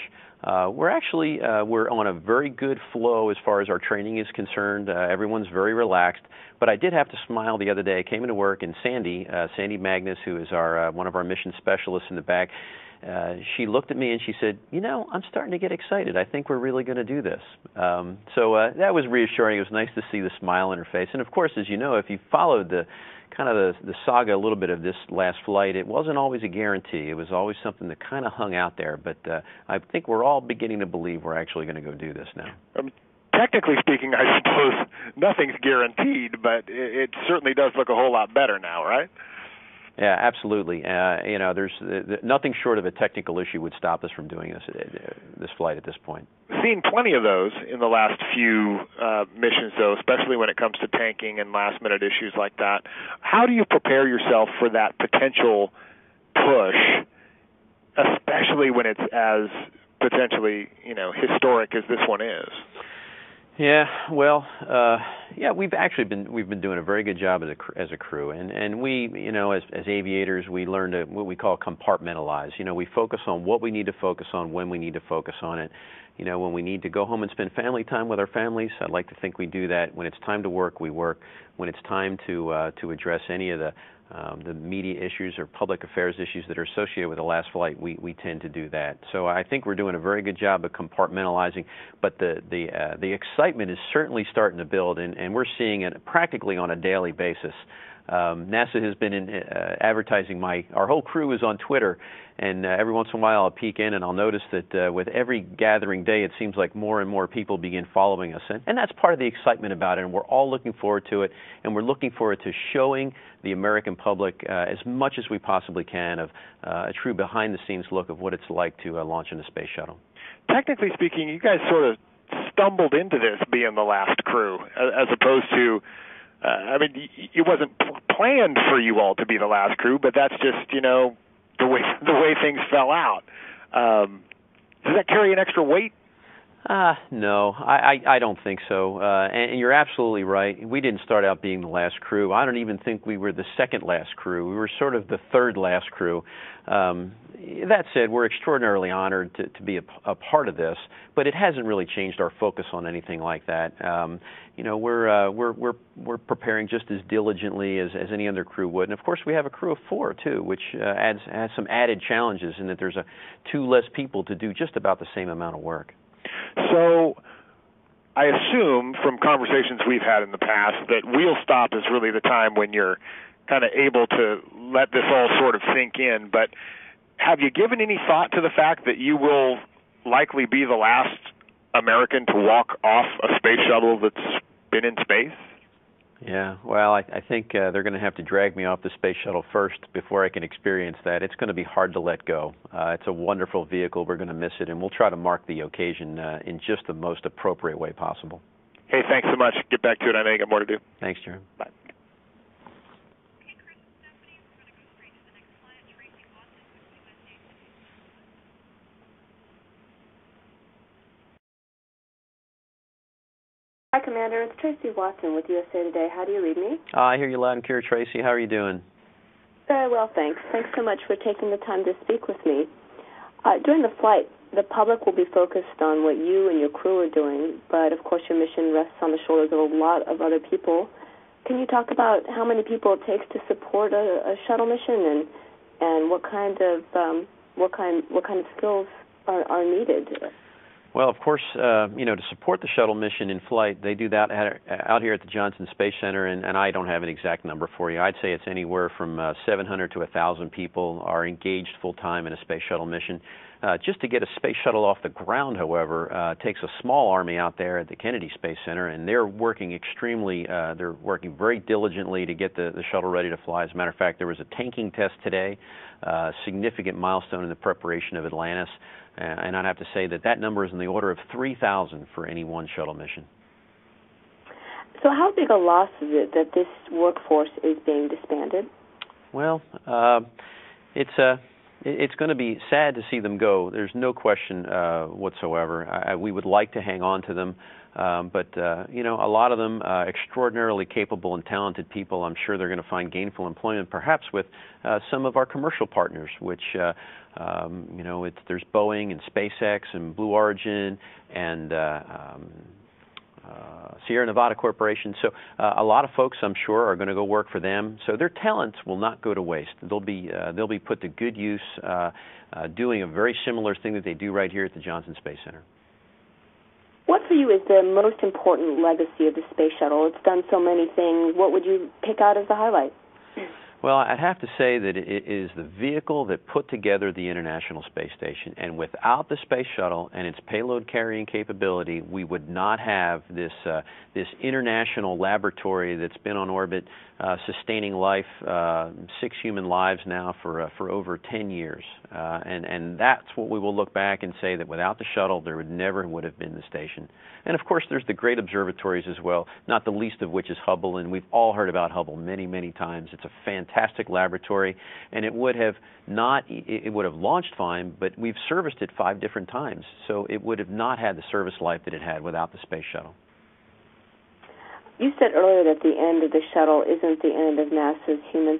We're on a very good flow as far as our training is concerned. Everyone's very relaxed. But I did have to smile the other day. I came into work, and Sandy Magnus, who is our one of our mission specialists in the back, she looked at me and she said, "You know, I'm starting to get excited. I think we're really going to do this." So that was reassuring. It was nice to see the smile on her face. And of course, as you know, if you followed the saga a little bit of this last flight, it wasn't always a guarantee. It was always something that kind of hung out there. But I think we're all beginning to believe we're actually going to go do this now. Technically speaking, I suppose nothing's guaranteed, but it certainly does look a whole lot better now, right? Yeah, absolutely. You know, there's nothing short of a technical issue would stop us from doing this flight at this point. Seen plenty of those in the last few missions, though, especially when it comes to tanking and last-minute issues like that. How do you prepare yourself for that potential push, especially when it's as potentially, you know, historic as this one is? Yeah, well, we've been doing a very good job as a crew, and we, you know, as aviators, we learn to what we call compartmentalize. You know, we focus on what we need to focus on when we need to focus on it. You know, when we need to go home and spend family time with our families, I'd like to think we do that. When it's time to work, we work. When it's time to address any of the media issues or public affairs issues that are associated with the last flight, we tend to do that. So I think we're doing a very good job of compartmentalizing, but the excitement is certainly starting to build, and we're seeing it practically on a daily basis. NASA has been advertising our whole crew is on Twitter, and every once in a while I'll peek in and I'll notice that with every gathering day it seems like more and more people begin following us, and that's part of the excitement about it, and we're all looking forward to it, and we're looking forward to showing the American public as much as we possibly can of a true behind-the-scenes look of what it's like to launch in a space shuttle. Technically speaking, you guys sort of stumbled into this being the last crew, as opposed to I mean, it wasn't planned for you all to be the last crew, but that's just, you know, the way things fell out. Does that carry an extra weight? No, I don't think so. And you're absolutely right. We didn't start out being the last crew. I don't even think we were the second last crew. We were sort of the third last crew. That said, we're extraordinarily honored to be a part of this, but it hasn't really changed our focus on anything like that. You know, we're preparing just as diligently as any other crew would, and of course we have a crew of 4 too, which has some added challenges in that there's 2 less people to do just about the same amount of work. So I assume from conversations we've had in the past that wheel stop is really the time when you're kind of able to let this all sort of sink in. But have you given any thought to the fact that you will likely be the last American to walk off a space shuttle that's been in space? Yeah, well, I think they're going to have to drag me off the space shuttle first before I can experience that. It's going to be hard to let go. It's a wonderful vehicle. We're going to miss it, and we'll try to mark the occasion in just the most appropriate way possible. Hey, thanks so much. Get back to it. I know you got more to do. Thanks, Jeremy. Bye. Hi, Commander. It's Tracy Watson with USA Today. How do you read me? I hear you loud and clear, Tracy. How are you doing? Very well, thanks. Thanks so much for taking the time to speak with me. During the flight, the public will be focused on what you and your crew are doing, but of course your mission rests on the shoulders of a lot of other people. Can you talk about how many people it takes to support a shuttle mission and what kind of skills are needed? Well, of course, to support the shuttle mission in flight, they do that out here at the Johnson Space Center, and I don't have an exact number for you. I'd say it's anywhere from 700 to 1,000 people are engaged full-time in a space shuttle mission. Just to get a space shuttle off the ground, however, takes a small army out there at the Kennedy Space Center, and they're working they're working very diligently to get the shuttle ready to fly. As a matter of fact, there was a tanking test today, a significant milestone in the preparation of Atlantis. And I'd have to say that number is in the order of 3,000 for any one shuttle mission. So how big a loss is it that this workforce is being disbanded? Well, it's going to be sad to see them go. There's no question whatsoever. We would like to hang on to them, but a lot of them extraordinarily capable and talented people. I'm sure they're going to find gainful employment, perhaps with some of our commercial partners, which there's Boeing and SpaceX and Blue Origin and Sierra Nevada Corporation. So a lot of folks, I'm sure, are going to go work for them. So their talents will not go to waste. They'll be put to good use, doing a very similar thing that they do right here at the Johnson Space Center. What for you is the most important legacy of the space shuttle? It's done so many things. What would you pick out as the highlight? Well, I'd have to say that it is the vehicle that put together the International Space Station, and without the space shuttle and its payload carrying capability, we would not have this international laboratory that's been on orbit, sustaining life, 6 human lives now for over 10 years, and that's what we will look back and say that without the shuttle, there never would have been the station. And of course, there's the great observatories as well, not the least of which is Hubble, and we've all heard about Hubble many, many times. It's a fantastic laboratory, and it would have launched fine, but we've serviced it 5 different times, so it would have not had the service life that it had without the space shuttle. You said earlier that the end of the shuttle isn't the end of NASA's human.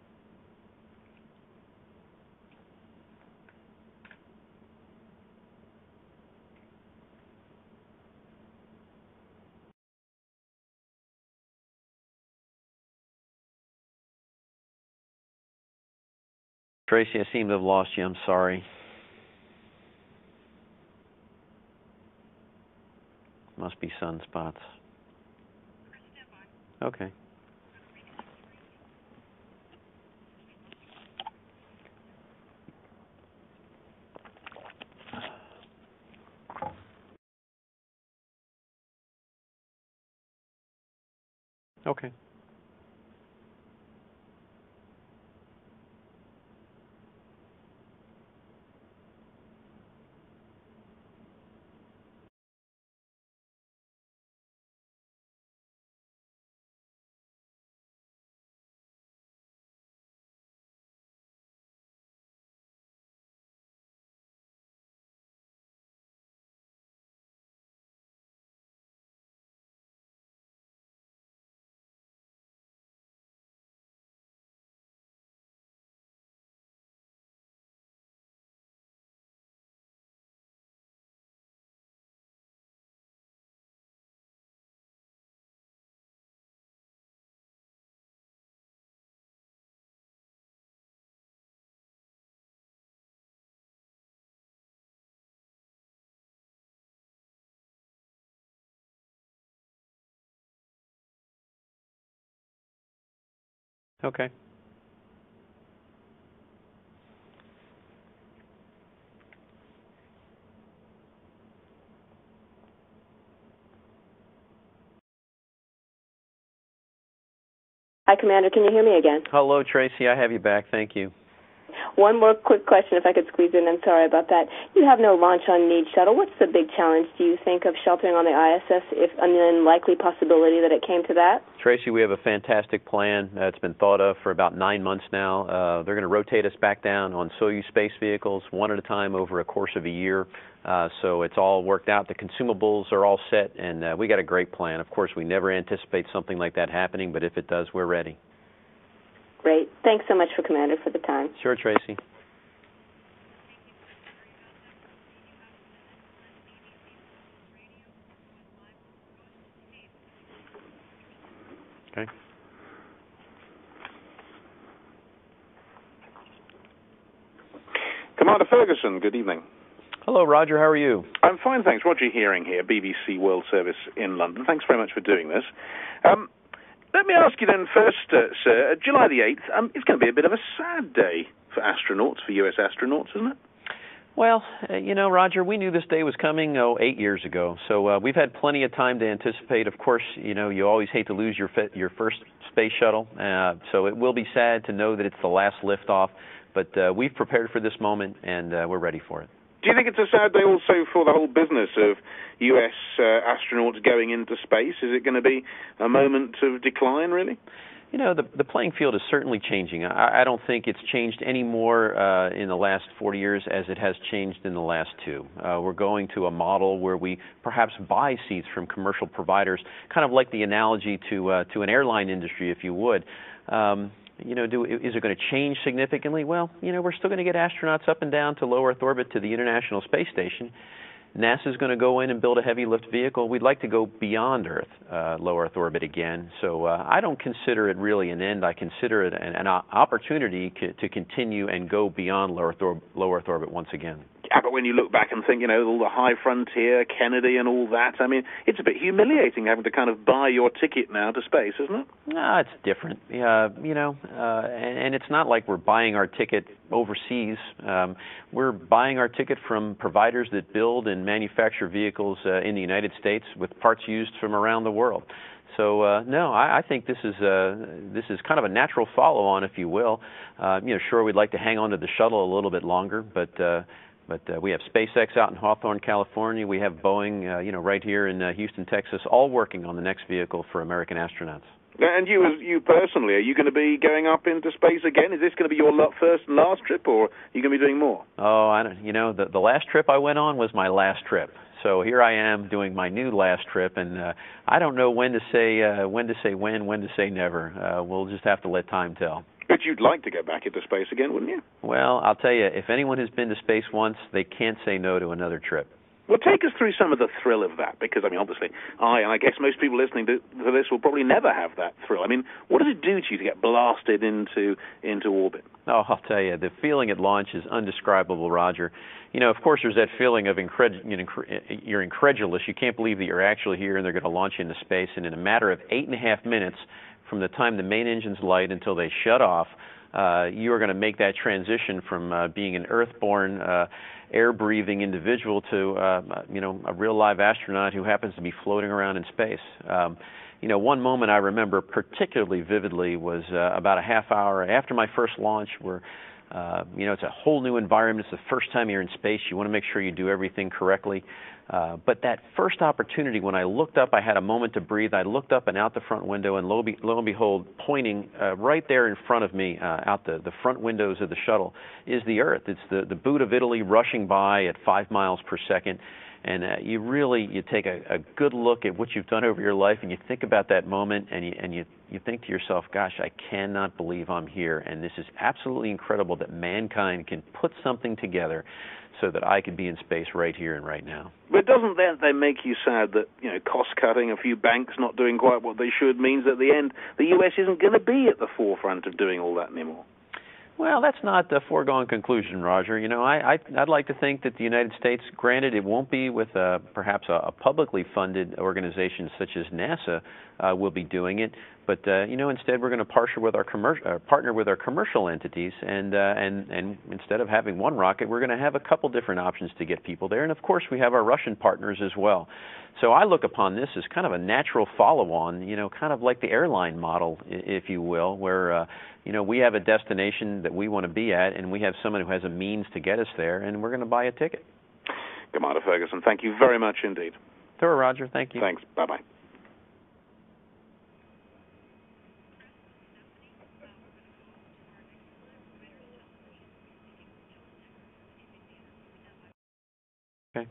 Tracy, I seem to have lost you. I'm sorry. Must be sunspots. Okay. Okay. Okay. Hi, Commander. Can you hear me again? Hello, Tracy. I have you back. Thank you. One more quick question, if I could squeeze in. I'm sorry about that. You have no launch on need shuttle. What's the big challenge, do you think, of sheltering on the ISS, if an unlikely possibility that it came to that? Tracy, we have a fantastic plan. It's been thought of for about 9 months now. They're going to rotate us back down on Soyuz space vehicles, one at a time over a course of a year. So it's all worked out. The consumables are all set, and we got a great plan. Of course, we never anticipate something like that happening, but if it does, we're ready. Great. Thanks so much, Commander, for the time. Sure, Tracy. Okay. Commander Ferguson, good evening. Hello, Roger. How are you? I'm fine, thanks. Roger Hearing here, BBC World Service in London. Thanks very much for doing this. Let me ask you then first, sir, July the 8th, it's going to be a bit of a sad day for astronauts, for U.S. astronauts, isn't it? Well, Roger, we knew this day was coming 8 years ago, so we've had plenty of time to anticipate. Of course, you always hate to lose your first space shuttle, so it will be sad to know that it's the last liftoff, but we've prepared for this moment, and we're ready for it. Do you think it's a sad day also for the whole business of U.S. astronauts going into space? Is it going to be a moment of decline, really? The playing field is certainly changing. I don't think it's changed any more in the last 40 years as it has changed in the last 2. We're going to a model where we perhaps buy seats from commercial providers, kind of like the analogy to an airline industry, if you would. Is it going to change significantly? Well, we're still going to get astronauts up and down to low Earth orbit to the International Space Station. NASA's going to go in and build a heavy lift vehicle. We'd like to go beyond Earth, low Earth orbit again. So I don't consider it really an end. I consider it an opportunity to continue and go beyond low Earth orbit once again. Yeah, but when you look back and think, all the high frontier, Kennedy and all that, I mean, it's a bit humiliating having to kind of buy your ticket now to space, isn't it? No, it's different. And it's not like we're buying our ticket overseas. We're buying our ticket from providers that build and manufacture vehicles in the United States with parts used from around the world. So no, I think this is kind of a natural follow-on, if you will. Sure, we'd like to hang on to the shuttle a little bit longer, but we have SpaceX out in Hawthorne, California. We have Boeing, right here in Houston, Texas, all working on the next vehicle for American astronauts. And you personally, are you going to be going up into space again? Is this going to be your first and last trip, or are you going to be doing more? Oh, I don't. The last trip I went on was my last trip. So here I am doing my new last trip, and I don't know when to say when to say never. We'll just have to let time tell. But you'd like to go back into space again, wouldn't you? Well, I'll tell you, if anyone has been to space once, they can't say no to another trip. Well, take us through some of the thrill of that, because, obviously, I guess most people listening to this will probably never have that thrill. What does it do to you to get blasted into orbit? Oh, I'll tell you, the feeling at launch is undescribable, Roger. Of course, there's that feeling of you're incredulous. You can't believe that you're actually here and they're going to launch you into space, and in a matter of 8.5 minutes from the time the main engines light until they shut off, you are going to make that transition from being an Earth-born, air-breathing individual to, a real live astronaut who happens to be floating around in space. One moment I remember particularly vividly was about a half hour after my first launch where, it's a whole new environment. It's the first time you're in space. You want to make sure you do everything correctly. But that first opportunity, when I looked up, I had a moment to breathe. I looked up and out the front window, and lo and behold, pointing right there in front of me, out the front windows of the shuttle, is the Earth. It's the boot of Italy rushing by at 5 miles per second. And you take a good look at what you've done over your life, and you think about that moment, and you think to yourself, gosh, I cannot believe I'm here, and this is absolutely incredible that mankind can put something together so that I could be in space right here and right now. But doesn't that make you sad that, cost-cutting, a few banks not doing quite what they should, means at the end the U.S. isn't going to be at the forefront of doing all that anymore? Well, that's not a foregone conclusion, Roger. I'd like to think that the United States, granted it won't be with perhaps a publicly funded organization such as NASA will be doing it, but instead we're going to partner with our commercial entities, and instead of having one rocket, we're going to have a couple different options to get people there, and of course we have our Russian partners as well. So I look upon this as kind of a natural follow-on, kind of like the airline model, if you will, where we have a destination that we want to be at, and we have someone who has a means to get us there, and we're going to buy a ticket. Commander Ferguson, thank you very much indeed. Sure, Roger. Thank you. Thanks. Bye-bye. Okay.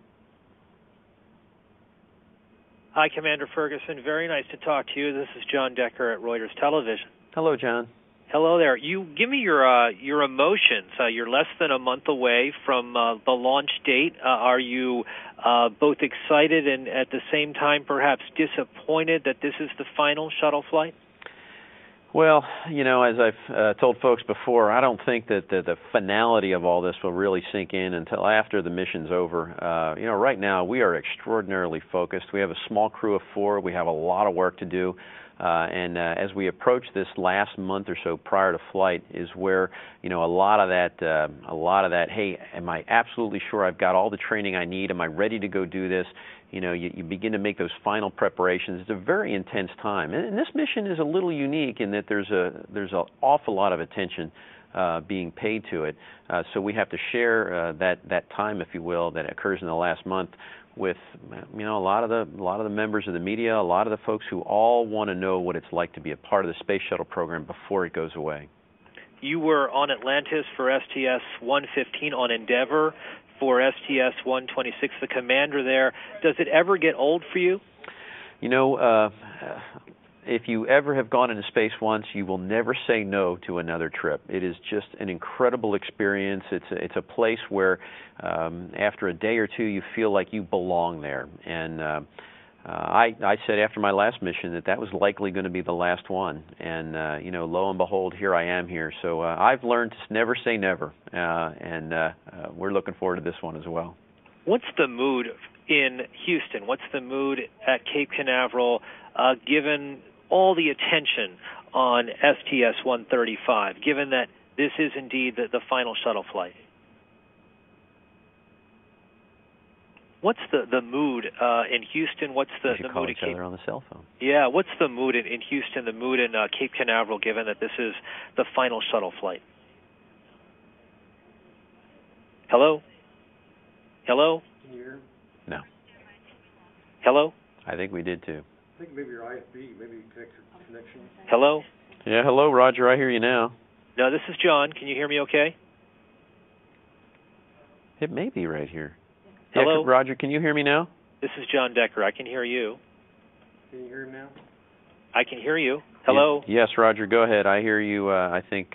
Hi, Commander Ferguson. Very nice to talk to you. This is John Decker at Reuters Television. Hello, John. Hello there. You give me your emotions. You're less than a month away from the launch date. Are you both excited and at the same time perhaps disappointed that this is the final shuttle flight? Well, as I've told folks before, I don't think that the finality of all this will really sink in until after the mission's over. Right now we are extraordinarily focused. We have a small crew of 4. We have a lot of work to do. As we approach this last month or so prior to flight is where, a lot of that, hey, am I absolutely sure I've got all the training I need? Am I ready to go do this? You begin to make those final preparations. It's a very intense time. And this mission is a little unique in that there's an awful lot of attention being paid to it. So we have to share that time, if you will, that occurs in the last month with a lot of the members of the media, a lot of the folks who all want to know what it's like to be a part of the Space Shuttle program before it goes away. You were on Atlantis for STS-115, on Endeavour for STS-126, the commander there. Does it ever get old for you? If you ever have gone into space once, you will never say no to another trip. It is just an incredible experience. It's a place where after a day or two you feel like you belong there. And I said after my last mission that was likely going to be the last one. And lo and behold, here I am here. So I've learned to never say never, and we're looking forward to this one as well. What's the mood in Houston? What's the mood at Cape Canaveral, given all the attention on STS-135, given that this is indeed the final shuttle flight? What's the mood in Houston? What's the mood in Cape? On the cell phone. Yeah, what's the mood in Houston, the mood in Cape Canaveral, given that this is the final shuttle flight? Hello? Hello? Can you hear? No. Hello? I think we did too. I think maybe your IFB, maybe connection. Hello? Yeah, hello, Roger. I hear you now. No, this is John. Can you hear me okay? It may be right here. Hello? Yeah, Roger, can you hear me now? This is John Decker. I can hear you. Can you hear him now? I can hear you. Hello? Yes, Roger, go ahead. I hear you. I think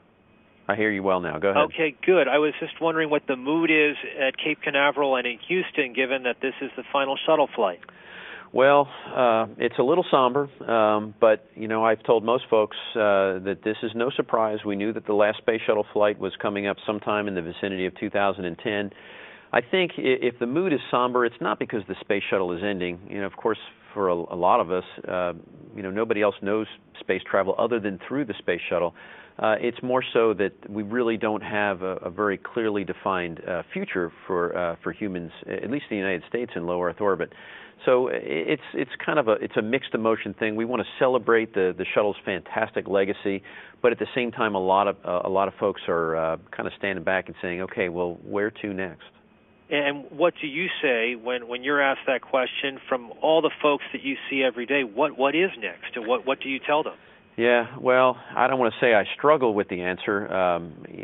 I hear you well now. Go ahead. Okay, good. I was just wondering what the mood is at Cape Canaveral and in Houston, given that this is the final shuttle flight. Well, it's a little somber, but, I've told most folks that this is no surprise. We knew that the last space shuttle flight was coming up sometime in the vicinity of 2010. I think if the mood is somber, it's not because the space shuttle is ending. Of course, for a lot of us, nobody else knows space travel other than through the space shuttle. It's more so that we really don't have a very clearly defined future for humans, at least in the United States, in low Earth orbit. So it's kind of a mixed emotion thing. We want to celebrate the shuttle's fantastic legacy, but at the same time, a lot of folks are kind of standing back and saying, okay, well, where to next? And what do you say when you're asked that question from all the folks that you see every day? What is next, and what do you tell them? Yeah, well, I don't want to say I struggle with the answer.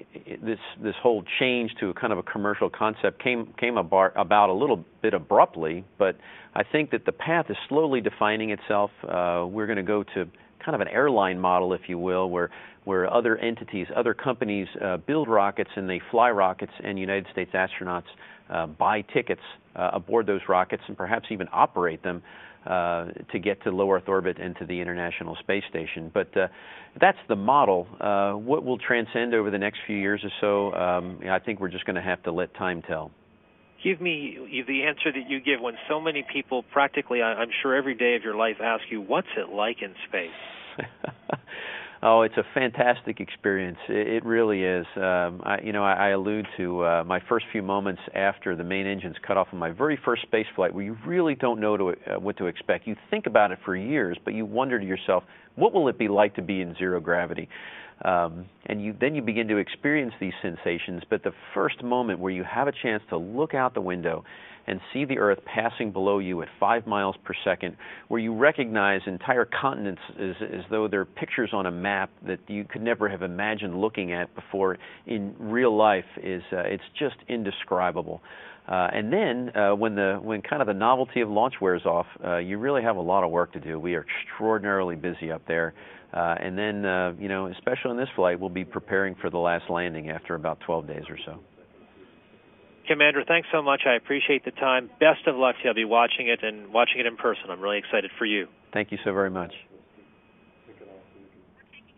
This whole change to a kind of a commercial concept came about a little bit abruptly, but I think that the path is slowly defining itself. We're going to go to kind of an airline model, if you will, where other entities, other companies build rockets and they fly rockets, and United States astronauts buy tickets aboard those rockets and perhaps even operate them to get to low Earth orbit and to the International Space Station. But that's the model. What will transcend over the next few years or so, I think we're just going to have to let time tell. Give me the answer that you give when so many people practically, I'm sure every day of your life, ask you, what's it like in space? Oh, it's a fantastic experience. It really is. I allude to my first few moments after the main engines cut off on my very first space flight, where you really don't know what to expect. You think about it for years, but you wonder to yourself, what will it be like to be in zero gravity? And then you begin to experience these sensations, but the first moment where you have a chance to look out the window and see the Earth passing below you at 5 miles per second, where you recognize entire continents as though they're pictures on a map that you could never have imagined looking at before in real life, it's just indescribable. And then when kind of the novelty of launch wears off, you really have a lot of work to do. We are extraordinarily busy up there. And then, especially on this flight, we'll be preparing for the last landing after about 12 days or so. Commander, thanks so much. I appreciate the time. Best of luck to you. I'll be watching it in person. I'm really excited for you. Thank you so very much.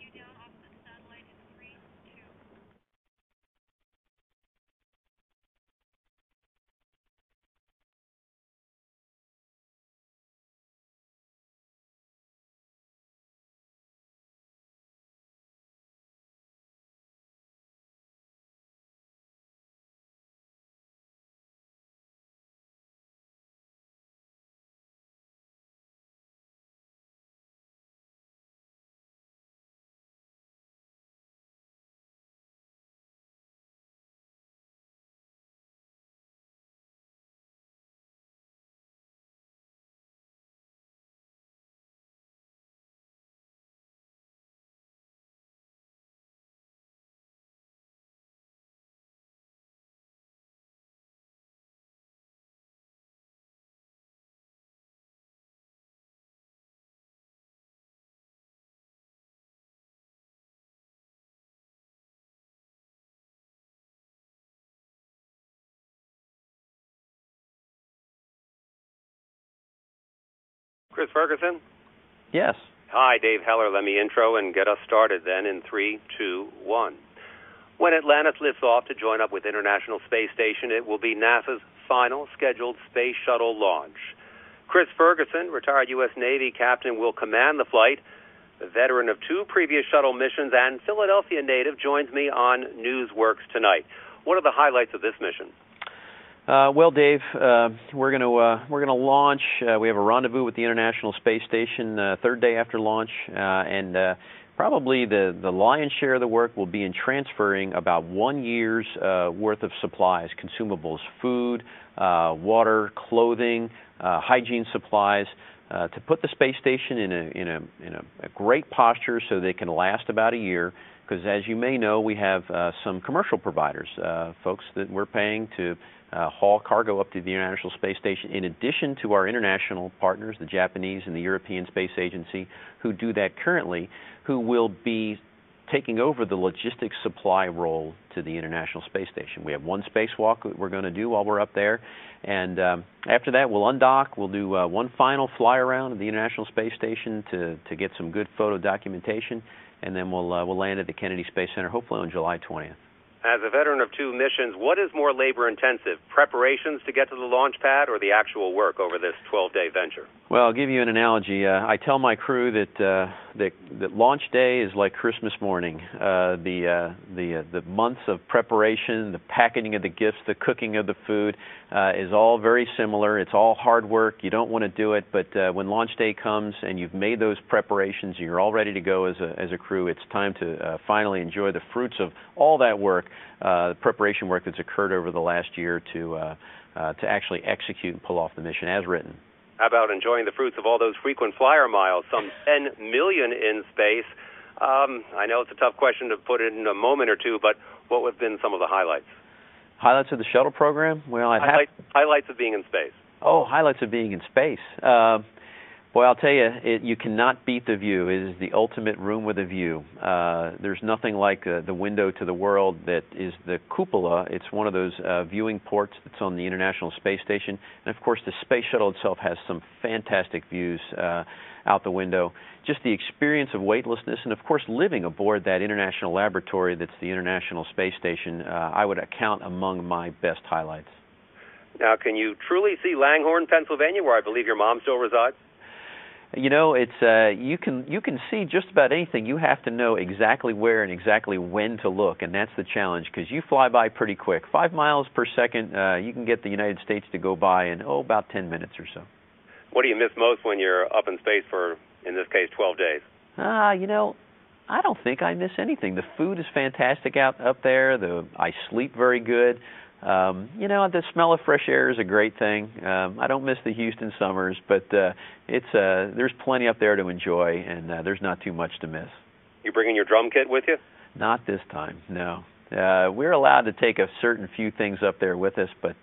Chris Ferguson? Yes. Hi, Dave Heller. Let me intro and get us started then in 3, 2, 1. When Atlantis lifts off to join up with International Space Station, it will be NASA's final scheduled space shuttle launch. Chris Ferguson, retired U.S. Navy captain, will command the flight. The veteran of 2 previous shuttle missions and Philadelphia native joins me on Newsworks tonight. What are the highlights of this mission? Well, Dave, we're going to launch. We have a rendezvous with the International Space Station third day after launch, and probably the lion's share of the work will be in transferring about 1 year's worth of supplies, consumables, food, water, clothing, hygiene supplies, to put the space station in a great posture so they can last about a year. Because as you may know, we have some commercial providers, folks that we're paying to haul cargo up to the International Space Station, in addition to our international partners, the Japanese and the European Space Agency, who do that currently, who will be taking over the logistics supply role to the International Space Station. We have one spacewalk that we're going to do while we're up there, and after that we'll undock. We'll do one final fly around of the International Space Station to get some good photo documentation, and then we'll land at the Kennedy Space Center hopefully on July 20th. As a veteran of 2 missions, what is more labor-intensive, preparations to get to the launch pad or the actual work over this 12-day venture? Well, I'll give you an analogy. I tell my crew that launch day is like Christmas morning. The months of preparation, the packaging of the gifts, the cooking of the food is all very similar. It's all hard work. You don't want to do it, but when launch day comes and you've made those preparations and you're all ready to go as a crew, it's time to finally enjoy the fruits of all that work, the preparation work that's occurred over the last year to actually execute and pull off the mission as written. How about enjoying the fruits of all those frequent flyer miles, some 10 million in space? I know it's a tough question to put in a moment or two, but what have been some of the highlights? Highlights of the shuttle program? Well, highlights of being in space. Oh, highlights of being in space. Boy, I'll tell you, you cannot beat the view. It is the ultimate room with a view. There's nothing like the window to the world that is the cupola. It's one of those viewing ports that's on the International Space Station. And, of course, the space shuttle itself has some fantastic views out the window. Just the experience of weightlessness and, of course, living aboard that international laboratory that's the International Space Station, I would count among my best highlights. Now, can you truly see Langhorne, Pennsylvania, where I believe your mom still resides? You know, it's you can see just about anything. You have to know exactly where and exactly when to look, and that's the challenge, because you fly by pretty quick. 5 miles per second, you can get the United States to go by in about 10 minutes or so. What do you miss most when you're up in space for, in this case, 12 days? You know, I don't think I miss anything. The food is fantastic up there. I sleep very good. You know, the smell of fresh air is a great thing. I don't miss the Houston summers, but there's plenty up there to enjoy, and there's not too much to miss. You bringing your drum kit with you? Not this time, no. We're allowed to take a certain few things up there with us, but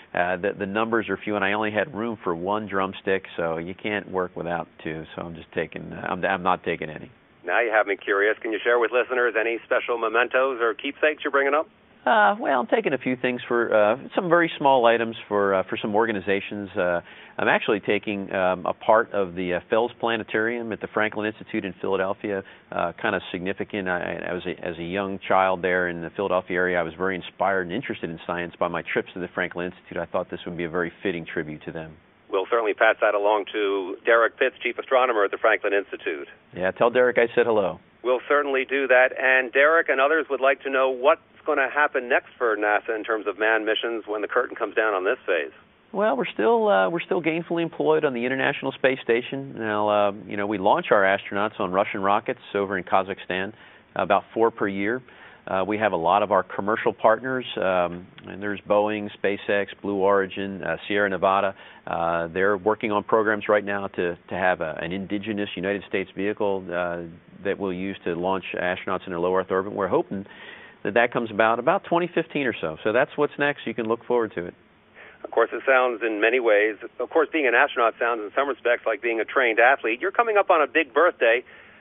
the numbers are few, and I only had room for 1 drumstick, so you can't work without 2. So I'm just taking. I'm not taking any. Now you have me curious. Can you share with listeners any special mementos or keepsakes you're bringing up? Well, I'm taking a few things for some very small items for some organizations. I'm actually taking a part of the Fels Planetarium at the Franklin Institute in Philadelphia. Kind of significant. I was as a young child there in the Philadelphia area. I was very inspired and interested in science by my trips to the Franklin Institute. I thought this would be a very fitting tribute to them. We'll certainly pass that along to Derek Pitts, Chief Astronomer at the Franklin Institute. Yeah, tell Derek I said hello. We'll certainly do that. And Derek and others would like to know what's going to happen next for NASA in terms of manned missions when the curtain comes down on this phase. Well, we're still gainfully employed on the International Space Station. Now, we launch our astronauts on Russian rockets over in Kazakhstan, about 4 per year. We have a lot of our commercial partners, and there's Boeing, SpaceX, Blue Origin, Sierra Nevada. They're working on programs right now to have an indigenous United States vehicle that we'll use to launch astronauts in a low Earth orbit. We're hoping that comes about 2015 or so. So that's what's next. You can look forward to it. Of course, it sounds in many ways, of course, being an astronaut sounds in some respects like being a trained athlete. You're coming up on a big birthday.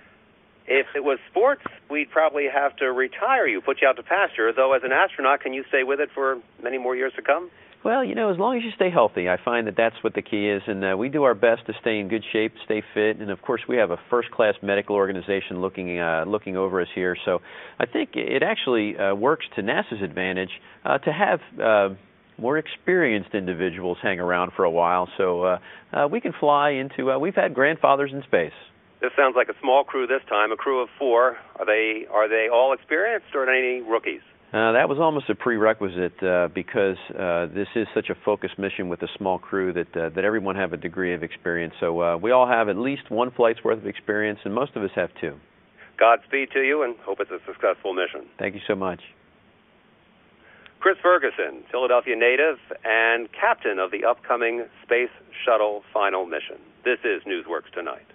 If it was sports, we'd probably have to retire you, put you out to pasture, though as an astronaut, can you stay with it for many more years to come? Well, as long as you stay healthy, I find that that's what the key is, and we do our best to stay in good shape, stay fit, and of course we have a first-class medical organization looking over us here. So I think it actually works to NASA's advantage to have more experienced individuals hang around for a while, so we can fly into. We've had grandfathers in space. This sounds like a small crew this time, a crew of 4. Are they all experienced, or any rookies? That was almost a prerequisite because this is such a focused mission with a small crew that everyone have a degree of experience. So we all have at least one flight's worth of experience, and most of us have 2. Godspeed to you, and hope it's a successful mission. Thank you so much. Chris Ferguson, Philadelphia native and captain of the upcoming Space Shuttle final mission. This is Newsworks Tonight.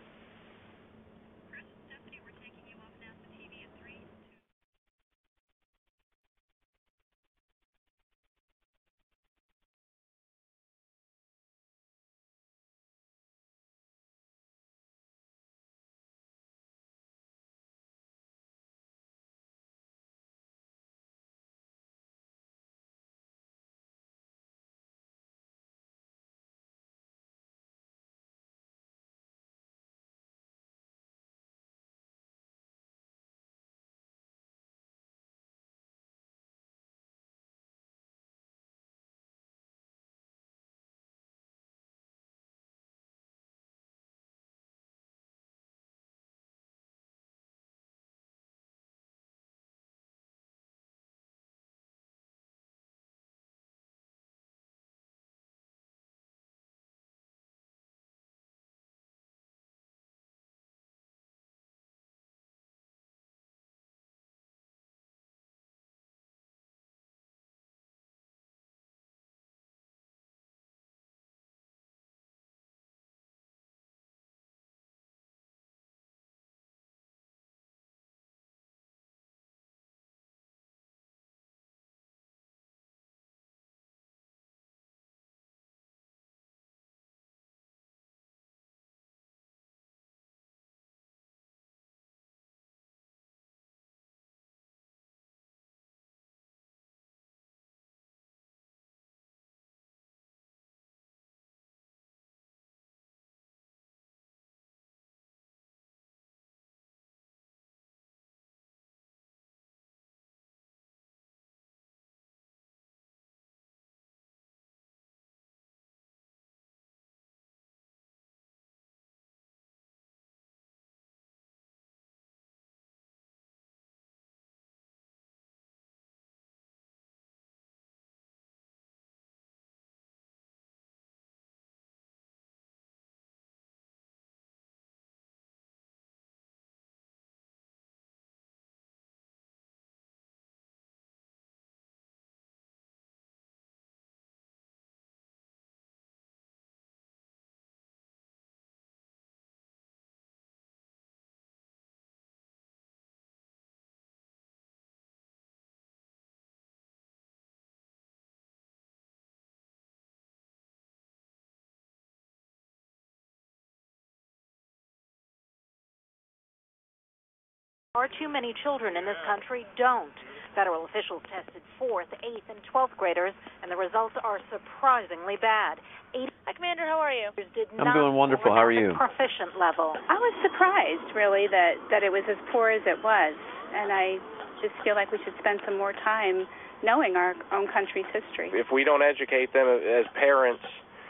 Far too many children in this country don't. Federal officials tested 4th, 8th, and 12th graders, and the results are surprisingly bad. Hi, Commander. How are you? I'm doing wonderful. How are you? Proficient level. I was surprised, really, that it was as poor as it was, and I just feel like we should spend some more time knowing our own country's history. If we don't educate them as parents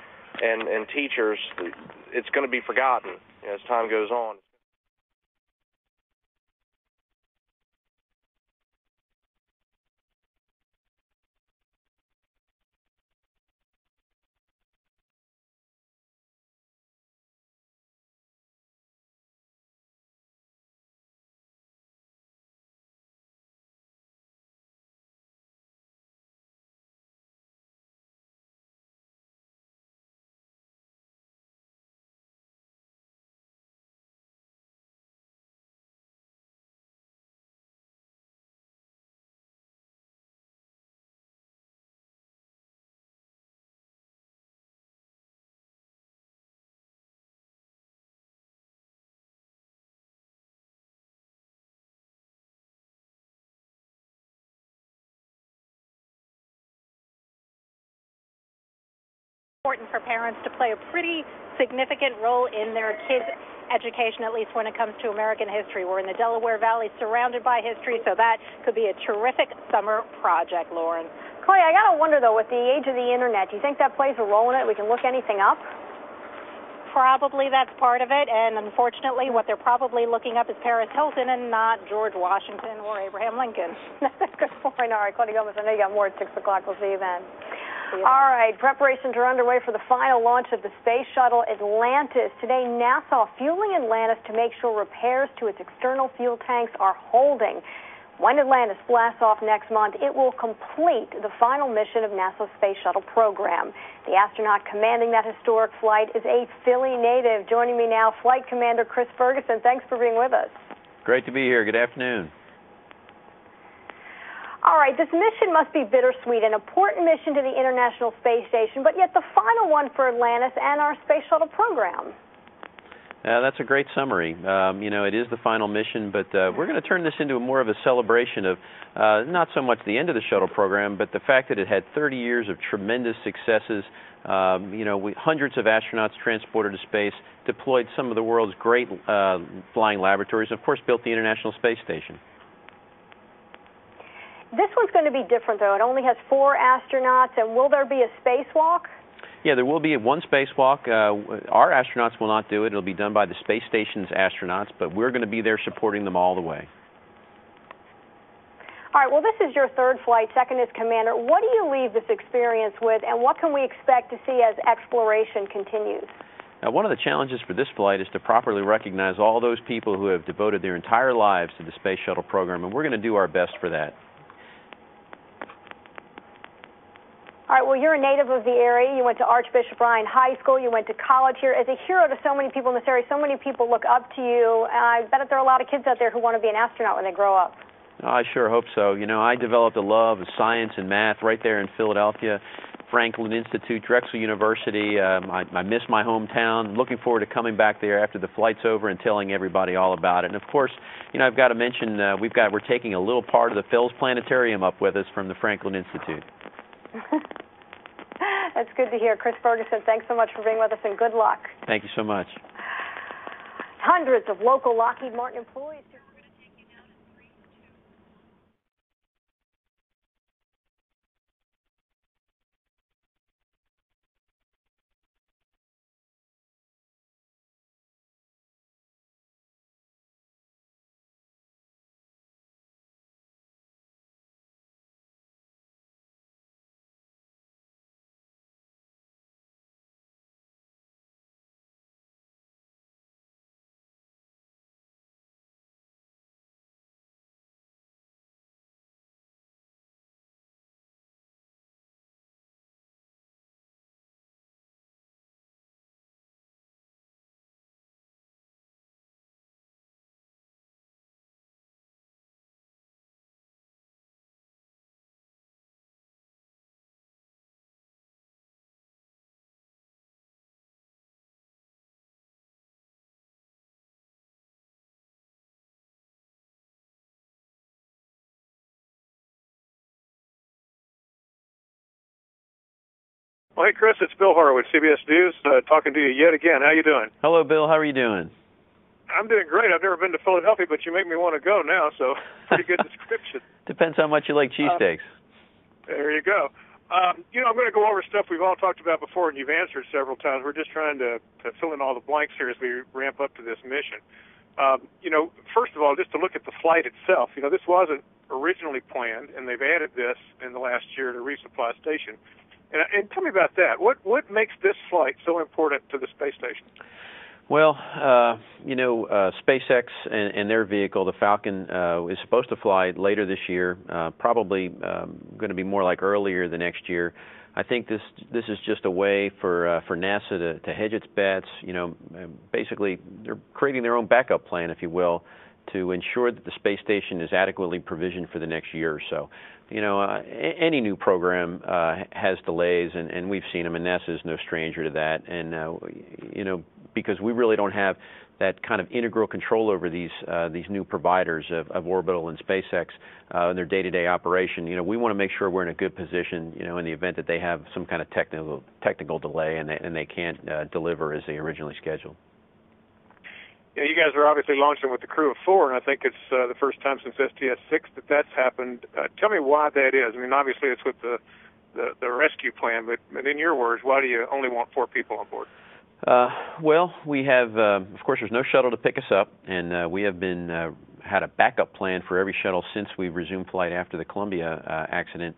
and teachers, it's going to be forgotten as time goes on. Important for parents to play a pretty significant role in their kids' education, at least when it comes to American history. We're in the Delaware Valley, surrounded by history, so that could be a terrific summer project, Lauren. Clay, I got to wonder, though, with the age of the Internet, do you think that plays a role in it? We can look anything up? Probably that's part of it, and unfortunately what they're probably looking up is Paris Hilton and not George Washington or Abraham Lincoln. That's a good point. All right, Claudia Gomez, I know you got more at 6 o'clock. We'll see you then. All right, preparations are underway for the final launch of the Space Shuttle Atlantis. Today, NASA fueling Atlantis to make sure repairs to its external fuel tanks are holding. When Atlantis blasts off next month, it will complete the final mission of NASA's Space Shuttle program. The astronaut commanding that historic flight is a Philly native. Joining me now, Flight Commander Chris Ferguson. Thanks for being with us. Great to be here. Good afternoon. All right, this mission must be bittersweet, an important mission to the International Space Station, but yet the final one for Atlantis and our Space Shuttle program. That's a great summary. It is the final mission, but we're going to turn this into more of a celebration of not so much the end of the shuttle program, but the fact that it had 30 years of tremendous successes. Hundreds of astronauts transported to space, deployed some of the world's great flying laboratories, and of course built the International Space Station. This one's going to be different, though. It only has 4 astronauts, and will there be a spacewalk? Yeah, there will be one spacewalk. Our astronauts will not do it. It'll be done by the space station's astronauts, but we're going to be there supporting them all the way. All right, well, this is your 3rd flight, 2nd as commander. What do you leave this experience with, and what can we expect to see as exploration continues? Now, one of the challenges for this flight is to properly recognize all those people who have devoted their entire lives to the Space Shuttle program, and we're going to do our best for that. All right, well, you're a native of the area. You went to Archbishop Ryan High School. You went to college here. As a hero to so many people in this area, so many people look up to you. I bet there are a lot of kids out there who want to be an astronaut when they grow up. Oh, I sure hope so. I developed a love of science and math right there in Philadelphia, Franklin Institute, Drexel University. I miss my hometown. Looking forward to coming back there after the flight's over and telling everybody all about it. And, of course, I've got to mention we're taking a little part of the Phil's Planetarium up with us from the Franklin Institute. That's good to hear. Chris Ferguson, thanks so much for being with us, and good luck. Thank you so much. Hundreds of local Lockheed Martin employees. Well, hey, Chris, it's Bill Horowitz, CBS News, talking to you yet again. How you doing? Hello, Bill. How are you doing? I'm doing great. I've never been to Philadelphia, but you make me want to go now, so pretty good description. Depends how much you like cheesesteaks. There you go. I'm going to go over stuff we've all talked about before, and you've answered several times. We're just trying to fill in all the blanks here as we ramp up to this mission. First of all, just to look at the flight itself, this wasn't originally planned, and they've added this in the last year to resupply station. And tell me about that. What makes this flight so important to the space station? Well, SpaceX and their vehicle, the Falcon, is supposed to fly later this year, probably going to be more like earlier the next year. I think this is just a way for NASA to hedge its bets. Basically, they're creating their own backup plan, if you will, to ensure that the space station is adequately provisioned for the next year or so. Any new program has delays, and we've seen them, and NASA is no stranger to that. And, because we really don't have that kind of integral control over these new providers of Orbital and SpaceX in their day-to-day operation. We want to make sure we're in a good position, in the event that they have some kind of technical delay and they can't deliver as they originally scheduled. You guys are obviously launching with the crew of 4, and I think it's the first time since STS-6 that's happened. Tell me why that is. I mean, obviously it's with the rescue plan, but in your words, why do you only want 4 people on board? Well, we have, of course, there's no shuttle to pick us up, and we have had a backup plan for every shuttle since we resumed flight after the Columbia accident.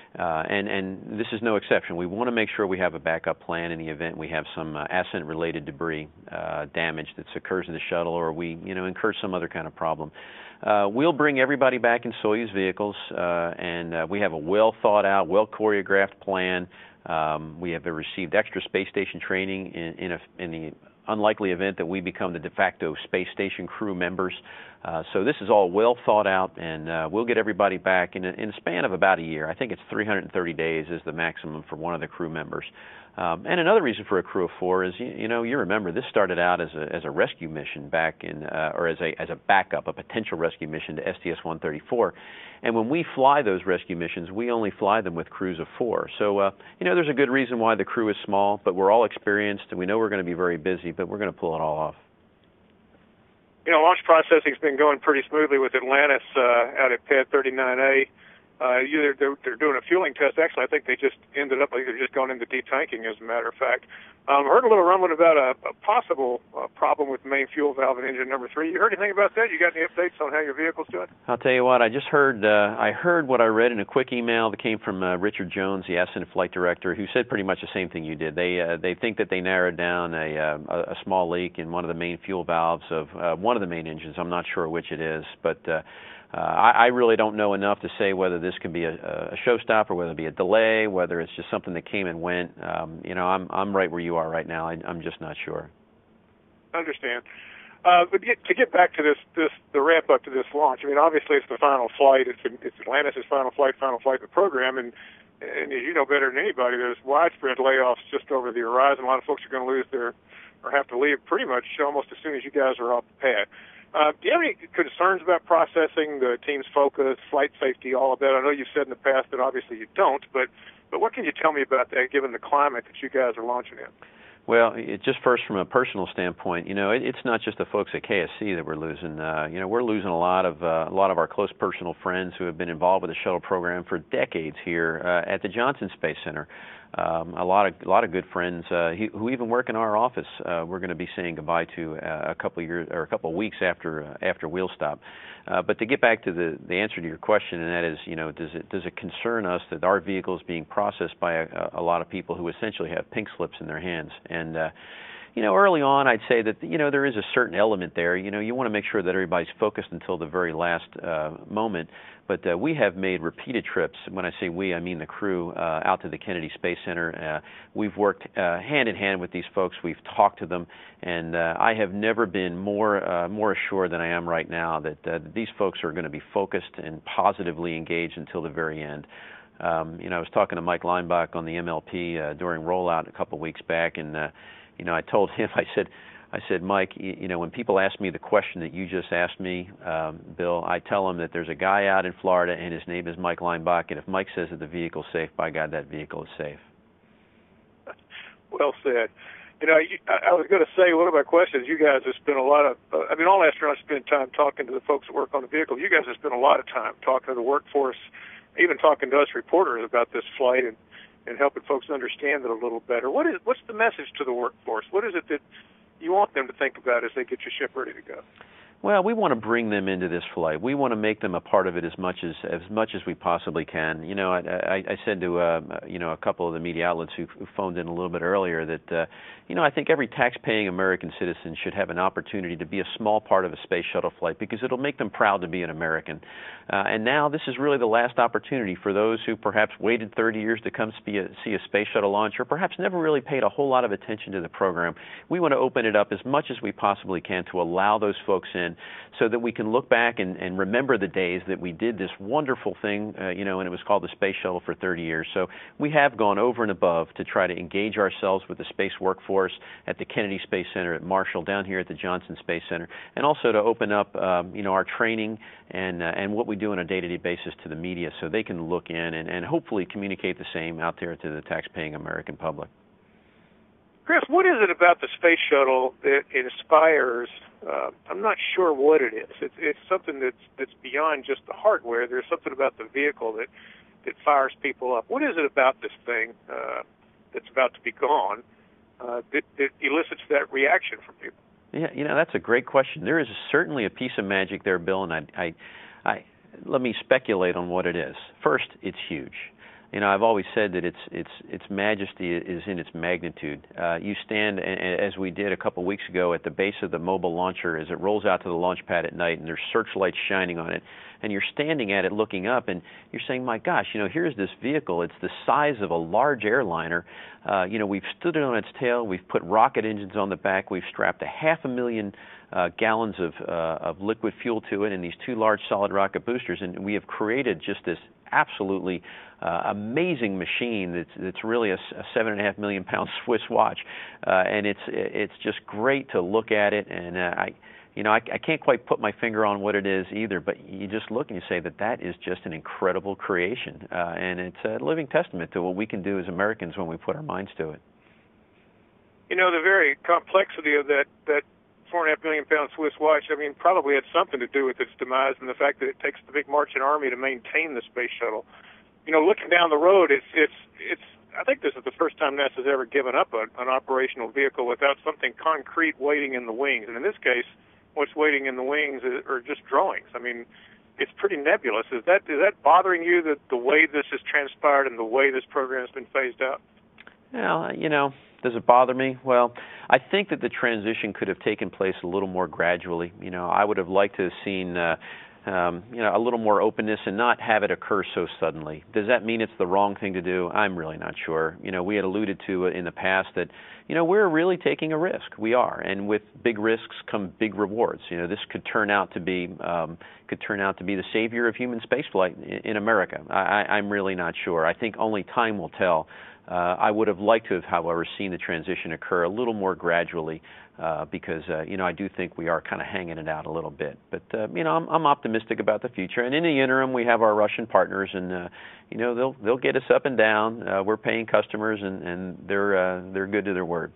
And this is no exception. We want to make sure we have a backup plan in the event we have some ascent-related debris damage that occurs in the shuttle, or we, incur some other kind of problem. We'll bring everybody back in Soyuz vehicles, and we have a well-thought-out, well-choreographed plan. We have received extra space station training in the unlikely event that we become the de facto space station crew members. So this is all well thought out, and we'll get everybody back in a span of about a year. I think it's 330 days is the maximum for one of the crew members. And another reason for a crew of 4 is, you remember this started out as a rescue mission back in, or as a backup, a potential rescue mission to STS-134. And when we fly those rescue missions, we only fly them with crews of 4. So, there's a good reason why the crew is small, but we're all experienced, and we know we're going to be very busy, but we're going to pull it all off. Launch processing's been going pretty smoothly with Atlantis out at Pad 39A. They're doing a fueling test. Actually, I think they just ended up, they're just going into detanking, as a matter of fact. Heard a little rumbling about a possible problem with the main fuel valve in engine number 3. You heard anything about that? You got any updates on how your vehicle's doing? I'll tell you what, I just heard, I heard what I read in a quick email that came from Richard Jones, the Ascent Flight Director, who said pretty much the same thing you did. They think that they narrowed down a small leak in one of the main fuel valves of one of the main engines. I'm not sure which it is, but I really don't know enough to say whether this could be a showstopper, whether it be a delay, whether it's just something that came and went. I'm right where you are right now. I'm just not sure. I understand. But to get back to the ramp up to this launch, I mean, obviously it's the final flight. It's Atlantis' final flight of the program, and as you know better than anybody, there's widespread layoffs just over the horizon. A lot of folks are going to lose or have to leave pretty much almost as soon as you guys are off the pad. Do you have any concerns about processing, the team's focus, flight safety, all of that? I know you've said in the past that obviously you don't, but what can you tell me about that, given the climate that you guys are launching in? Well, just first from a personal standpoint, it's not just the folks at KSC that we're losing. We're losing a lot of our close personal friends who have been involved with the shuttle program for decades here at the Johnson Space Center. A lot of good friends who even work in our office. We're going to be saying goodbye to a couple of weeks after wheel stop. But to get back to the answer to your question, and that is, does it concern us that our vehicle is being processed by a lot of people who essentially have pink slips in their hands? And early on, I'd say that there is a certain element there. You want to make sure that everybody's focused until the very last moment. But we have made repeated trips. When I say we, I mean the crew out to the Kennedy Space Center. We've worked hand in hand with these folks. We've talked to them, and I have never been more assured than I am right now that these folks are going to be focused and positively engaged until the very end. I was talking to Mike Leinbach on the MLP during rollout a couple of weeks back, and I told him, I said, Mike, when people ask me the question that you just asked me, Bill, I tell them that there's a guy out in Florida and his name is Mike Leinbach, and if Mike says that the vehicle's safe, by God, that vehicle is safe. Well said. I was going to say, one of my questions, you guys have spent a lot of, all astronauts spend time talking to the folks that work on the vehicle. You guys have spent a lot of time talking to the workforce, even talking to us reporters about this flight and helping folks understand it a little better. What's the message to the workforce? What is it that you want them to think about as they get your ship ready to go? Well, we want to bring them into this flight. We want to make them a part of it as much as we possibly can. I said to a couple of the media outlets who phoned in a little bit earlier that I think every tax-paying American citizen should have an opportunity to be a small part of a space shuttle flight because it'll make them proud to be an American. And now this is really the last opportunity for those who perhaps waited 30 years to come see a space shuttle launch, or perhaps never really paid a whole lot of attention to the program. We want to open it it up as much as we possibly can to allow those folks in so that we can look back and remember the days that we did this wonderful thing, and it was called the Space Shuttle for 30 years. So we have gone over and above to try to engage ourselves with the space workforce at the Kennedy Space Center, at Marshall, down here at the Johnson Space Center, and also to open up, our training and what we do on a day-to-day basis to the media so they can look in and hopefully communicate the same out there to the taxpaying American public. Chris, what is it about the space shuttle that inspires? I'm not sure what it is. It's something that's beyond just the hardware. There's something about the vehicle that fires people up. What is it about this thing that's about to be gone that elicits that reaction from people? Yeah, that's a great question. There is certainly a piece of magic there, Bill, and I let me speculate on what it is. First, it's huge. I've always said that its majesty is in its magnitude. You stand, as we did a couple weeks ago, at the base of the mobile launcher as it rolls out to the launch pad at night, and there's searchlights shining on it, and you're standing at it looking up, and you're saying, my gosh, here's this vehicle. It's the size of a large airliner. We've stood it on its tail. We've put rocket engines on the back. We've strapped 500,000 gallons of liquid fuel to it and these 2 large solid rocket boosters, and we have created just this absolutely amazing machine that's really a 7.5 million pound Swiss watch, and it's just great to look at it. And I can't quite put my finger on what it is either, but you just look and you say that is just an incredible creation, and it's a living testament to what we can do as Americans when we put our minds to it. The very complexity of that 4.5 million pound Swiss watch, probably had something to do with its demise and the fact that it takes the big Martian army to maintain the space shuttle. Looking down the road, it's. I think this is the first time NASA's ever given up an operational vehicle without something concrete waiting in the wings. And in this case, what's waiting in the wings are just drawings. It's pretty nebulous. Is that bothering you, that the way this has transpired and the way this program has been phased out? Well, does it bother me? Well, I think that the transition could have taken place a little more gradually. I would have liked to have seen, a little more openness and not have it occur so suddenly. Does that mean it's the wrong thing to do? I'm really not sure. We had alluded to in the past that, we're really taking a risk. We are, and with big risks come big rewards. This could turn out to be the savior of human spaceflight in America. I'm really not sure. I think only time will tell. I would have liked to have, however, seen the transition occur a little more gradually because, I do think we are kind of hanging it out a little bit. But, I'm optimistic about the future. And in the interim, we have our Russian partners, and, they'll get us up and down. We're paying customers, and they're good to their word.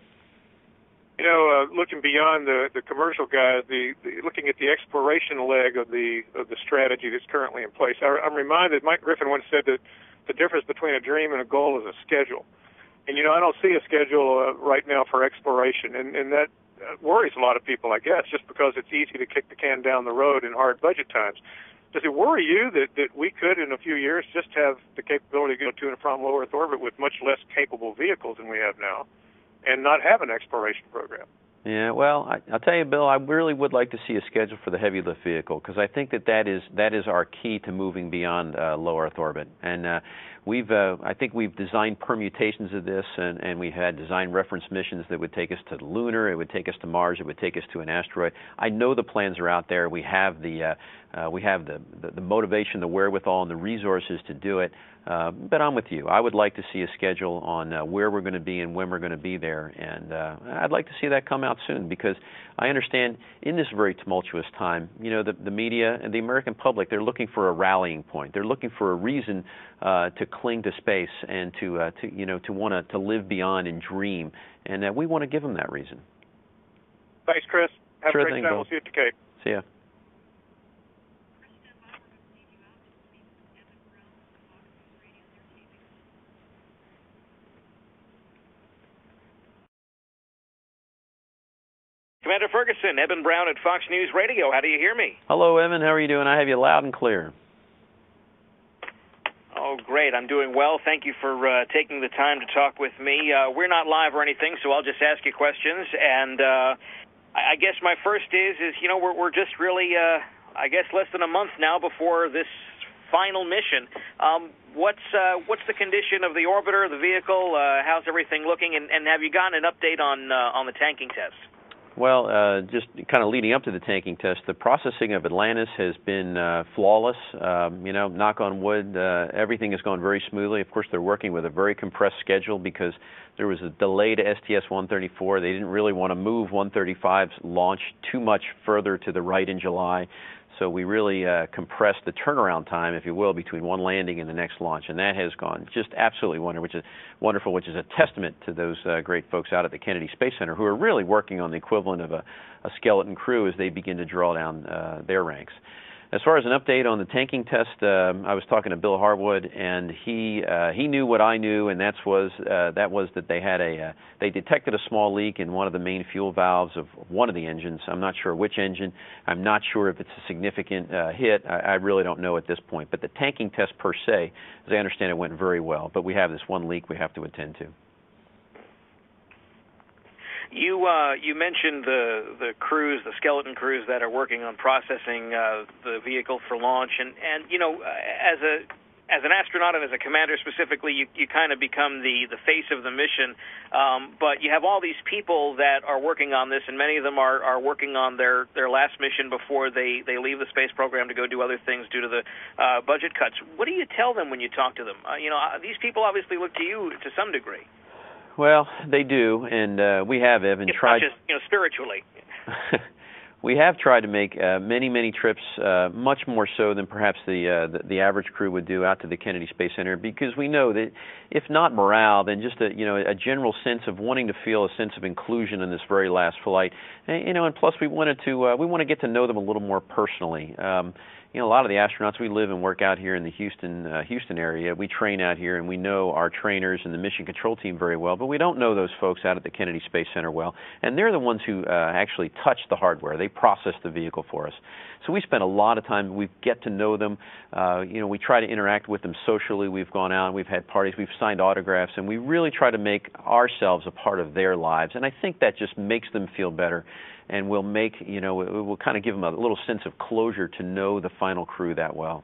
Looking beyond the commercial guys, looking at the exploration leg of the strategy that's currently in place, I'm reminded, Mike Griffin once said that the difference between a dream and a goal is a schedule. And, I don't see a schedule right now for exploration, and that worries a lot of people, I guess, just because it's easy to kick the can down the road in hard budget times. Does it worry you that we could, in a few years, just have the capability to go to and from low Earth orbit with much less capable vehicles than we have now and not have an exploration program? Yeah, well, I'll tell you, Bill, I really would like to see a schedule for the heavy lift vehicle because I think that is our key to moving beyond low Earth orbit. And I think we've designed permutations of this, and we had design reference missions that would take us to the lunar, it would take us to Mars, it would take us to an asteroid. I know the plans are out there. We have the motivation, the wherewithal, and the resources to do it. But I'm with you. I would like to see a schedule on where we're going to be and when we're going to be there, and I'd like to see that come out soon because I understand in this very tumultuous time, the media and the American public, they're looking for a rallying point. They're looking for a reason to cling to space and to want to live beyond and dream, and we want to give them that reason. Thanks, Chris. Have sure a great thing, time. Bill. We'll see you at the Cape. See ya. Commander Ferguson, Eben Brown at Fox News Radio. How do you hear me? Hello, Evan. How are you doing? I have you loud and clear. Oh, great. I'm doing well. Thank you for taking the time to talk with me. We're not live or anything, so I'll just ask you questions. And I guess my first is we're just really, less than a month now before this final mission. what's the condition of the orbiter, the vehicle? How's everything looking? And have you gotten an update on the tanking test? Well, just kind of leading up to the tanking test, the processing of Atlantis has been flawless. Knock on wood, everything has gone very smoothly. Of course, they're working with a very compressed schedule because there was a delay to STS-134. They didn't really want to move 135's launch too much further to the right in July. So we really compressed the turnaround time, if you will, between one landing and the next launch, and that has gone just absolutely wonderful, which is a testament to those great folks out at the Kennedy Space Center who are really working on the equivalent of a skeleton crew as they begin to draw down their ranks. As far as an update on the tanking test, I was talking to Bill Harwood, and he knew what I knew, and that was that they detected a small leak in one of the main fuel valves of one of the engines. I'm not sure which engine. I'm not sure if it's a significant hit. I really don't know at this point. But the tanking test per se, as I understand it, went very well. But we have this one leak we have to attend to. You mentioned the crews, the skeleton crews that are working on processing the vehicle for launch, and as an astronaut and as a commander specifically, you kind of become the face of the mission. But you have all these people that are working on this, and many of them are working on their last mission before they leave the space program to go do other things due to the budget cuts. What do you tell them when you talk to them? These people obviously look to you to some degree. Well, they do, and we have, Evan, tried. Not just spiritually. We have tried to make many trips, much more so than perhaps the average crew would do out to the Kennedy Space Center, because we know that if not morale, then just a general sense of wanting to feel a sense of inclusion in this very last flight. And plus we want to get to know them a little more personally. A lot of the astronauts, we live and work out here in the Houston area. We train out here, and we know our trainers and the mission control team very well, but we don't know those folks out at the Kennedy Space Center well. And they're the ones who actually touch the hardware. They process the vehicle for us. So we spend a lot of time. We get to know them. We try to interact with them socially. We've gone out, we've had parties, we've signed autographs, and we really try to make ourselves a part of their lives. And I think that just makes them feel better. And we'll we'll kind of give them a little sense of closure to know the final crew that well.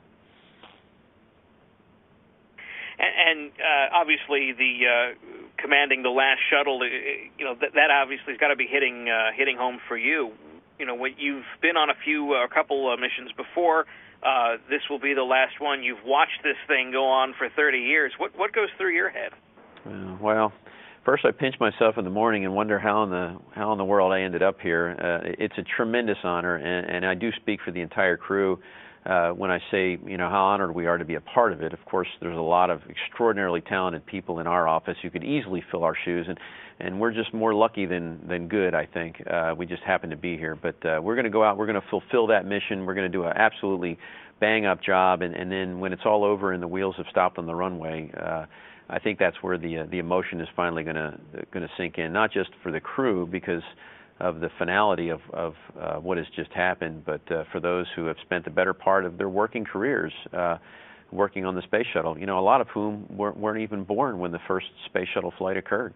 And obviously, the commanding the last shuttle, that obviously has got to be hitting home for you. You've been on a couple missions before. This will be the last one. You've watched this thing go on for 30 years. What goes through your head? Well, first, I pinch myself in the morning and wonder how in the world I ended up here. It's a tremendous honor, and I do speak for the entire crew when I say, how honored we are to be a part of it. Of course, there's a lot of extraordinarily talented people in our office who could easily fill our shoes, and we're just more lucky than good, I think. We just happen to be here. But we're going to go out, we're going to fulfill that mission, we're going to do an absolutely bang-up job, and then when it's all over and the wheels have stopped on the runway, I think that's where the emotion is finally going to sink in, not just for the crew because of the finality of what has just happened, but for those who have spent the better part of their working careers working on the space shuttle. A lot of whom weren't even born when the first space shuttle flight occurred.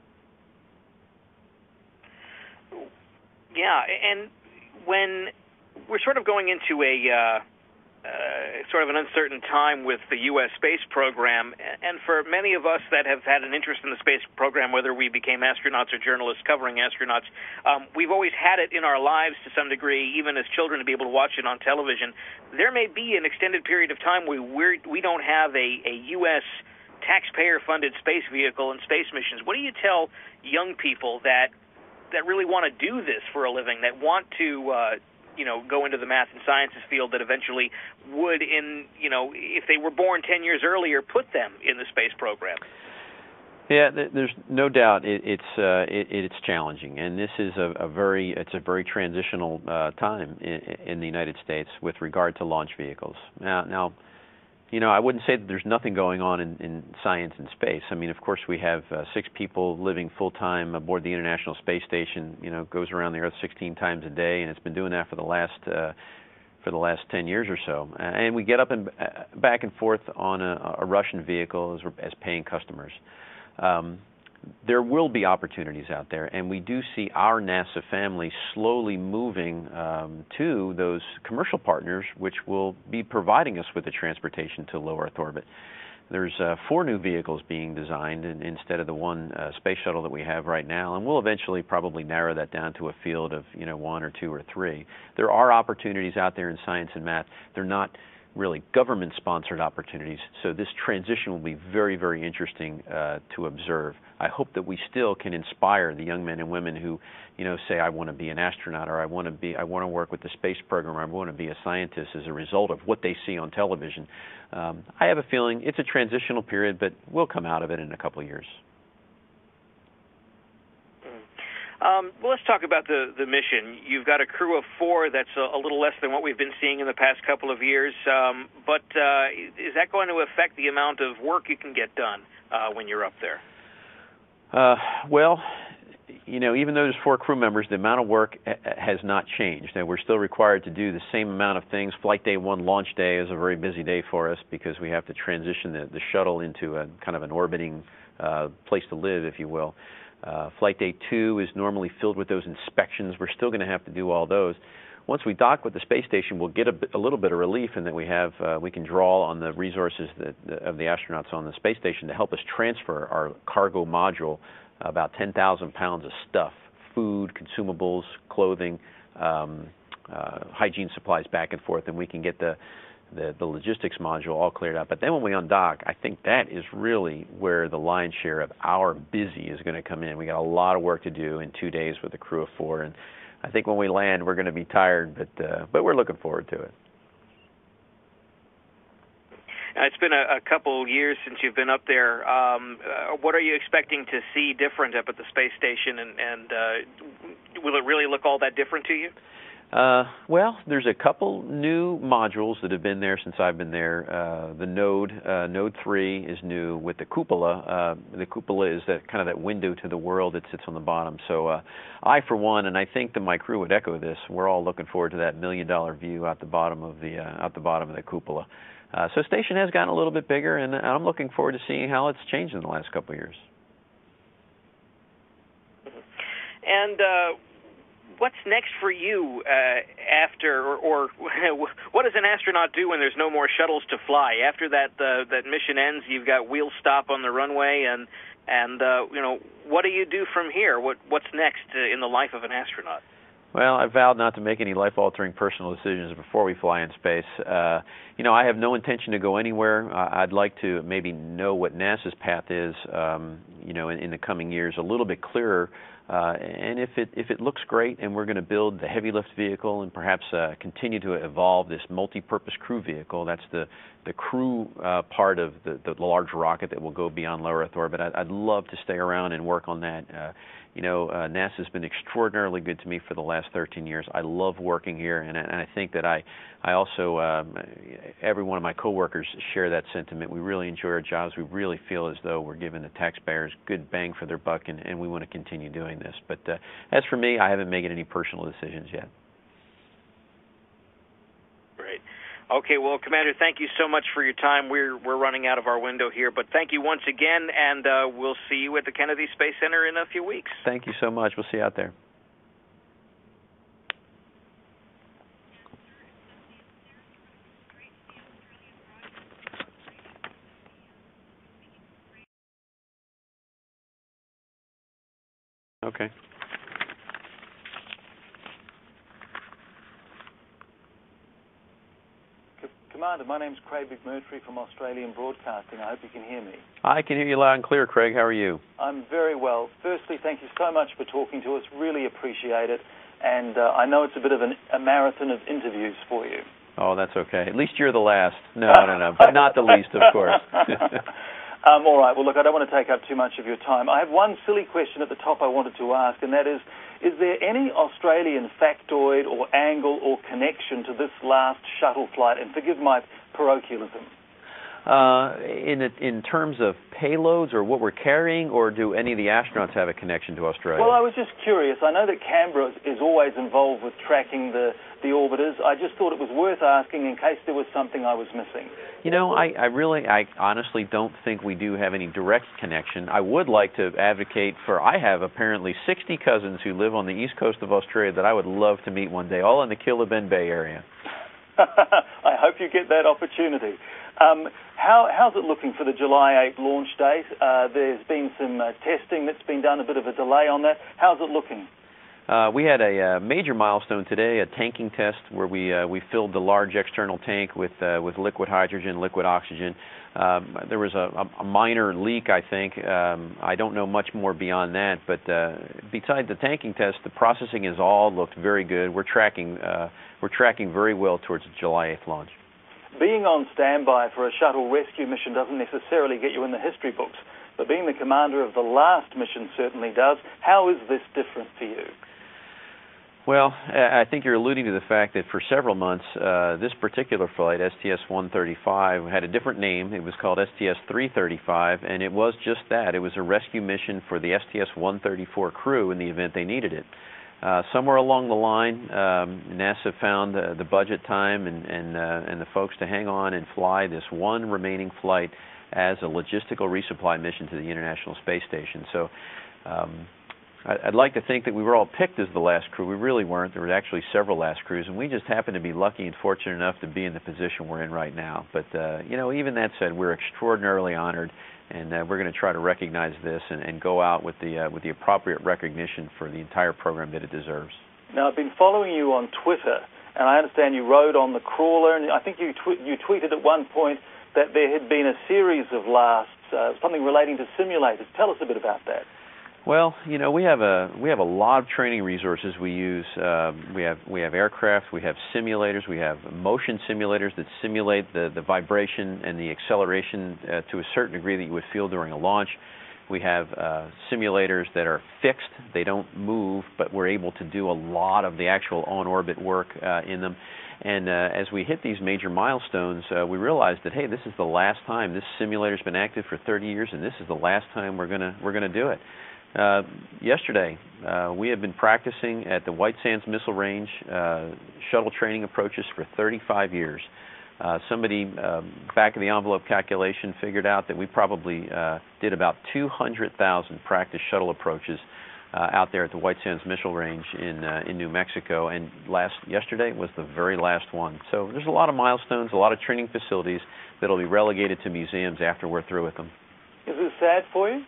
Yeah, and when we're sort of going into a sort of an uncertain time with the U.S. space program, and for many of us that have had an interest in the space program, whether we became astronauts or journalists covering astronauts, we've always had it in our lives to some degree, even as children, to be able to watch it on television. There may be an extended period of time where we don't have a U.S. taxpayer-funded space vehicle and space missions. What do you tell young people that really want to do this for a living, that want to go into the math and sciences field, that eventually would, if they were born 10 years earlier, put them in the space program? Yeah, there's no doubt it's challenging, and this is a very transitional time in the United States with regard to launch vehicles. Now, I wouldn't say that there's nothing going on in science and space. I mean, of course, we have 6 people living full-time aboard the International Space Station. Goes around the Earth 16 times a day, and it's been doing that for the last 10 years or so. And we get up and back and forth on a Russian vehicle as paying customers. There will be opportunities out there, and we do see our NASA family slowly moving to those commercial partners which will be providing us with the transportation to low Earth orbit. there's 4 new vehicles being designed instead of the one space shuttle that we have right now, and we'll eventually probably narrow that down to a field of 1 or 2 or 3. There are opportunities out there in science and math. They're not really government-sponsored opportunities, so this transition will be very, very interesting to observe. I hope that we still can inspire the young men and women who, say, I want to be an astronaut, or I want to work with the space program, or I want to be a scientist as a result of what they see on television. I have a feeling it's a transitional period, but we'll come out of it in a couple of years. Well, let's talk about the mission. You've got a crew of 4. That's a little less than what we've been seeing in the past couple of years. But is that going to affect the amount of work you can get done when you're up there? Well, even though there's 4 crew members, the amount of work has not changed. Now, we're still required to do the same amount of things. Flight Day 1 launch day is a very busy day for us because we have to transition the shuttle into a kind of an orbiting place to live, if you will. Flight Day 2 is normally filled with those inspections. We're still going to have to do all those. Once we dock with the space station, we'll get a little bit of relief in that we can draw on the resources of the astronauts on the space station to help us transfer our cargo module, about 10,000 pounds of stuff, food, consumables, clothing, hygiene supplies back and forth, and we can get the logistics module all cleared out. But then when we undock, I think that is really where the lion's share of our busy is going to come in. We got a lot of work to do in 2 days with a crew of 4, and I think when we land, we're going to be tired, but we're looking forward to it. It's been a couple years since you've been up there. What are you expecting to see different up at the space station, and will it really look all that different to you? Well, there's a couple new modules that have been there since I've been there. The Node 3 is new with the cupola. The cupola is that window to the world that sits on the bottom. So I, for one, and I think that my crew would echo this, we're all looking forward to that $1 million view out the bottom of the cupola. So station has gotten a little bit bigger, and I'm looking forward to seeing how it's changed in the last couple of years. And what's next for you after, or what does an astronaut do when there's no more shuttles to fly? After that mission ends, you've got wheel stop on the runway, and what do you do from here? What's next in the life of an astronaut? Well, I vowed not to make any life-altering personal decisions before we fly in space. I have no intention to go anywhere. I'd like to maybe know what NASA's path is, in the coming years, a little bit clearer. And if it looks great, and we're going to build the heavy lift vehicle and perhaps continue to evolve this multi-purpose crew vehicle, that's the crew part of the large rocket that will go beyond low Earth orbit. I'd love to stay around and work on that. NASA's been extraordinarily good to me for the last 13 years. I love working here, and I think that I also, every one of my coworkers share that sentiment. We really enjoy our jobs. We really feel as though we're giving the taxpayers good bang for their buck, and we want to continue doing this. But as for me, I haven't made any personal decisions yet. Great. Okay, well, Commander, thank you so much for your time. We're running out of our window here, but thank you once again, and we'll see you at the Kennedy Space Center in a few weeks. Thank you so much. We'll see you out there. Okay. Commander, my name's Craig McMurtry from Australian Broadcasting. I hope you can hear me. I can hear you loud and clear, Craig. How are you? I'm very well. Firstly, thank you so much for talking to us. Really appreciate it. And I know it's a bit of a marathon of interviews for you. Oh, that's okay. At least you're the last. No, but not the least, of course. All right. Well, look, I don't want to take up too much of your time. I have one silly question at the top I wanted to ask, and that is there any Australian factoid or angle or connection to this last shuttle flight? And forgive my parochialism. In terms of payloads or what we're carrying, or do any of the astronauts have a connection to Australia? Well, I was just curious. I know that Canberra is always involved with tracking the orbiters. I just thought it was worth asking in case there was something I was missing. I honestly don't think we do have any direct connection. I would like to advocate for, I have apparently 60 cousins who live on the east coast of Australia that I would love to meet one day, all in the Killabene Bay area. I hope you get that opportunity. How's it looking for the July 8th launch date? There's been some testing that's been done, a bit of a delay on that. How's it looking? We had a major milestone today, a tanking test where we filled the large external tank with liquid hydrogen, liquid oxygen. There was a minor leak, I think. I don't know much more beyond that, but besides the tanking test, the processing has all looked very good. We're tracking very well towards the July 8th launch. Being on standby for a shuttle rescue mission doesn't necessarily get you in the history books, but being the commander of the last mission certainly does. How is this different for you? Well, I think you're alluding to the fact that for several months, this particular flight, STS-135, had a different name. It was called STS-335, and it was just that. It was a rescue mission for the STS-134 crew in the event they needed it. Somewhere along the line, NASA found the budget time and the folks to hang on and fly this one remaining flight as a logistical resupply mission to the International Space Station. So I'd like to think that we were all picked as the last crew. We really weren't. There were actually several last crews, and we just happened to be lucky and fortunate enough to be in the position we're in right now. But, even that said, we're extraordinarily honored, and we're going to try to recognize this and go out with the appropriate recognition for the entire program that it deserves. Now, I've been following you on Twitter, and I understand you rode on the crawler, and I think you tweeted at one point that there had been a series of lasts, something relating to simulators. Tell us a bit about that. Well, we have a lot of training resources we use. We have aircraft, we have simulators, we have motion simulators that simulate the vibration and the acceleration to a certain degree that you would feel during a launch. We have simulators that are fixed; they don't move, but we're able to do a lot of the actual on-orbit work in them. And as we hit these major milestones, we realized that hey, this is the last time. This simulator's been active for 30 years, and this is the last time we're gonna do it. Yesterday, we have been practicing at the White Sands Missile Range shuttle training approaches for 35 years. Somebody back of the envelope calculation figured out that we probably did about 200,000 practice shuttle approaches out there at the White Sands Missile Range in New Mexico, and yesterday was the very last one. So there's a lot of milestones, a lot of training facilities that will be relegated to museums after we're through with them. Is it sad for you?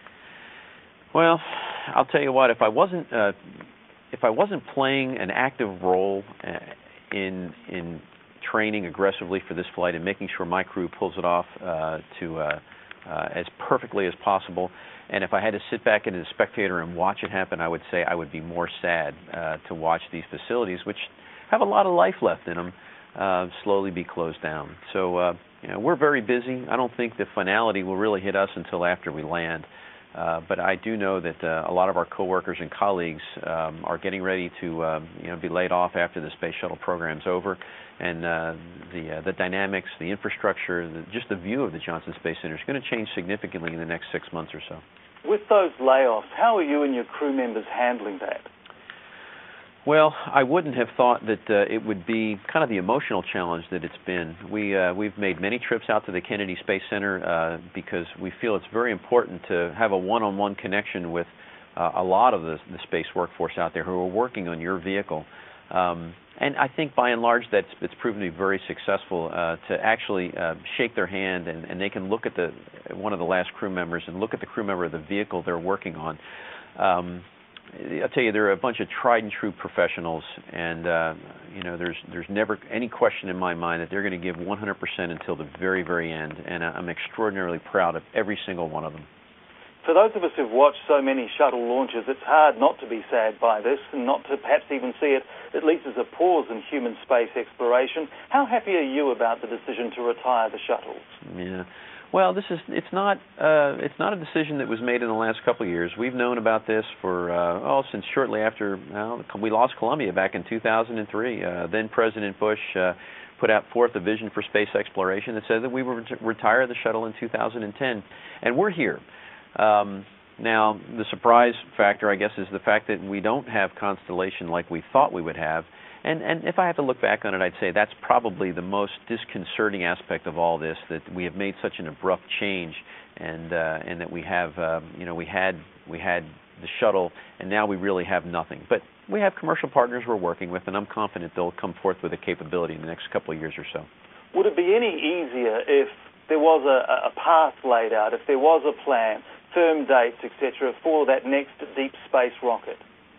Well, I'll tell you what. If I wasn't playing an active role in training aggressively for this flight and making sure my crew pulls it off as perfectly as possible, and if I had to sit back as a spectator and watch it happen, I would say I would be more sad to watch these facilities, which have a lot of life left in them, slowly be closed down. So we're very busy. I don't think the finality will really hit us until after we land. But I do know that a lot of our coworkers and colleagues are getting ready to be laid off after the space shuttle program's over, and the dynamics, the infrastructure, just the view of the Johnson Space Center is going to change significantly in the next 6 months or so. With those layoffs, how are you and your crew members handling that? Well, I wouldn't have thought that it would be kind of the emotional challenge that it's been. We've made many trips out to the Kennedy Space Center because we feel it's very important to have a one-on-one connection with a lot of the space workforce out there who are working on your vehicle. And I think by and large that it's proven to be very successful to actually shake their hand and they can look at one of the last crew members and look at the crew member of the vehicle they're working on. I'll tell you, there are a bunch of tried and true professionals, and there's never any question in my mind that they're going to give 100% until the very, very end, and I'm extraordinarily proud of every single one of them. For those of us who've watched so many shuttle launches, it's hard not to be sad by this and not to perhaps even see it at least as a pause in human space exploration. How happy are you about the decision to retire the shuttles? Yeah. Well, it's not a decision that was made in the last couple of years. We've known about this for since shortly after we lost Columbia back in 2003. Then President Bush put forth a vision for space exploration that said that we would retire the shuttle in 2010, and we're here. Now, the surprise factor, I guess, is the fact that we don't have Constellation like we thought we would have. And if I have to look back on it, I'd say that's probably the most disconcerting aspect of all this, that we have made such an abrupt change, and that we have, we had the shuttle, and now we really have nothing. But we have commercial partners we're working with, and I'm confident they'll come forth with a capability in the next couple of years or so. Would it be any easier if there was a path laid out, if there was a plan, firm dates, etc., for that next deep space rocket?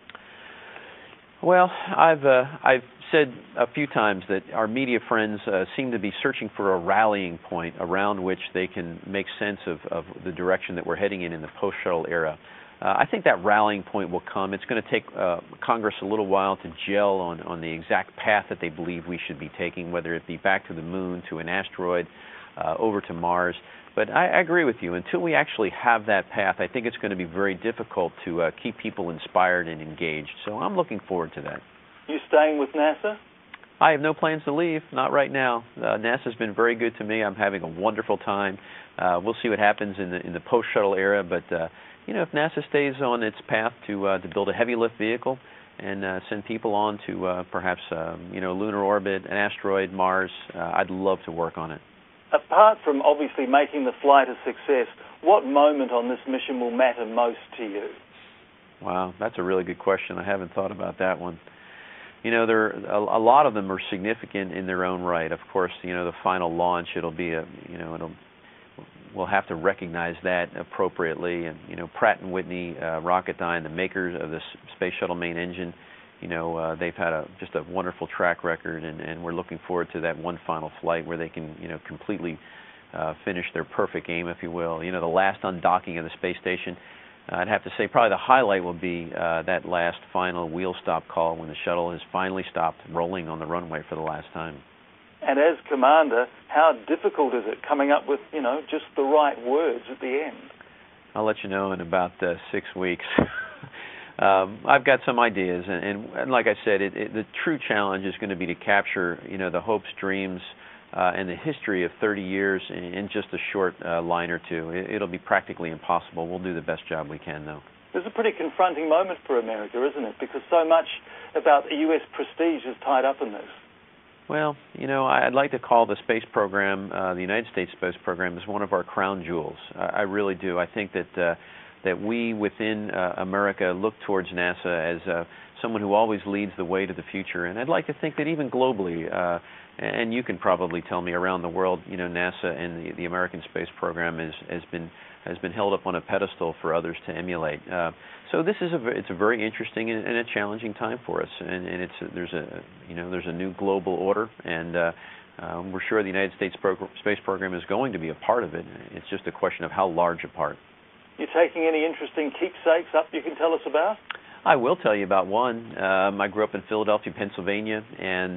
Well, I've said a few times that our media friends seem to be searching for a rallying point around which they can make sense of the direction that we're heading in the post-shuttle era. I think that rallying point will come. It's going to take Congress a little while to gel on the exact path that they believe we should be taking, whether it be back to the moon, to an asteroid, over to Mars. But I agree with you. Until we actually have that path, I think it's going to be very difficult to keep people inspired and engaged. So I'm looking forward to that. You staying with NASA? I have no plans to leave, not right now. NASA's been very good to me. I'm having a wonderful time. We'll see what happens in the post-shuttle era, but if NASA stays on its path to build a heavy lift vehicle and send people on to perhaps lunar orbit, an asteroid, Mars, I'd love to work on it. Apart from obviously making the flight a success, what moment on this mission will matter most to you? Wow, that's a really good question. I haven't thought about that one. A lot of them are significant in their own right. Of course, the final launch, we'll have to recognize that appropriately. And Pratt & Whitney, Rocketdyne, the makers of the Space Shuttle main engine, they've had just a wonderful track record, and we're looking forward to that one final flight where they can completely finish their perfect aim, if you will. The last undocking of the space station. I'd have to say probably the highlight will be that last final wheel stop call when the shuttle has finally stopped rolling on the runway for the last time. And as commander, how difficult is it coming up with, just the right words at the end? I'll let you know in about 6 weeks. I've got some ideas, and like I said, the true challenge is going to be to capture, the hopes, dreams, and the history of 30 years in just a short line or two. It'll be practically impossible. We'll do the best job we can, though. It's a pretty confronting moment for America, isn't it? Because so much about the U.S. prestige is tied up in this. Well, I'd like to call the space program, the United States space program, as one of our crown jewels. I really do. I think that we within America look towards NASA as someone who always leads the way to the future. And I'd like to think that even globally, and you can probably tell me around the world, NASA and the American space program has been held up on a pedestal for others to emulate. So this is it's a very interesting and a challenging time for us, and there's a new global order, and we're sure the United States space program is going to be a part of it. It's just a question of how large a part. You taking any interesting keepsakes up you can tell us about? I will tell you about one. I grew up in Philadelphia, Pennsylvania, and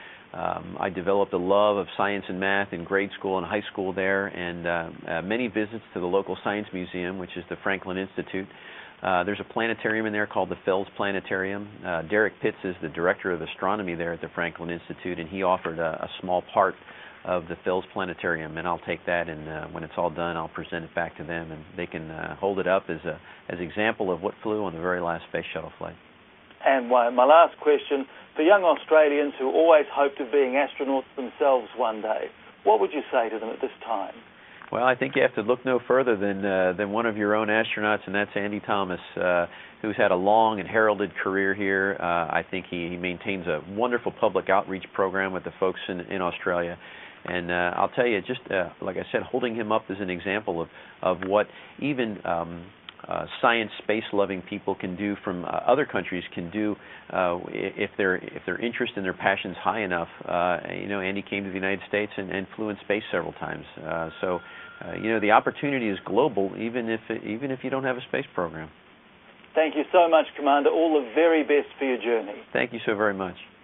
I developed a love of science and math in grade school and high school there, and many visits to the local science museum, which is the Franklin Institute. There's a planetarium in there called the Fels Planetarium. Derek Pitts is the director of astronomy there at the Franklin Institute, and he offered a small part of the Fels Planetarium, and I'll take that, and when it's all done, I'll present it back to them, and they can hold it up as an example of what flew on the very last space shuttle flight. And my last question, for young Australians who always hoped of being astronauts themselves one day, what would you say to them at this time? Well, I think you have to look no further than one of your own astronauts, and that's Andy Thomas, who's had a long and heralded career here. I think he maintains a wonderful public outreach program with the folks in Australia. And I'll tell you, just like I said, holding him up as an example of what even science, space-loving people can do from other countries can do if their interest and their passion's high enough. Andy came to the United States and flew in space several times. So the opportunity is global, even if you don't have a space program. Thank you so much, Commander. All the very best for your journey. Thank you so very much.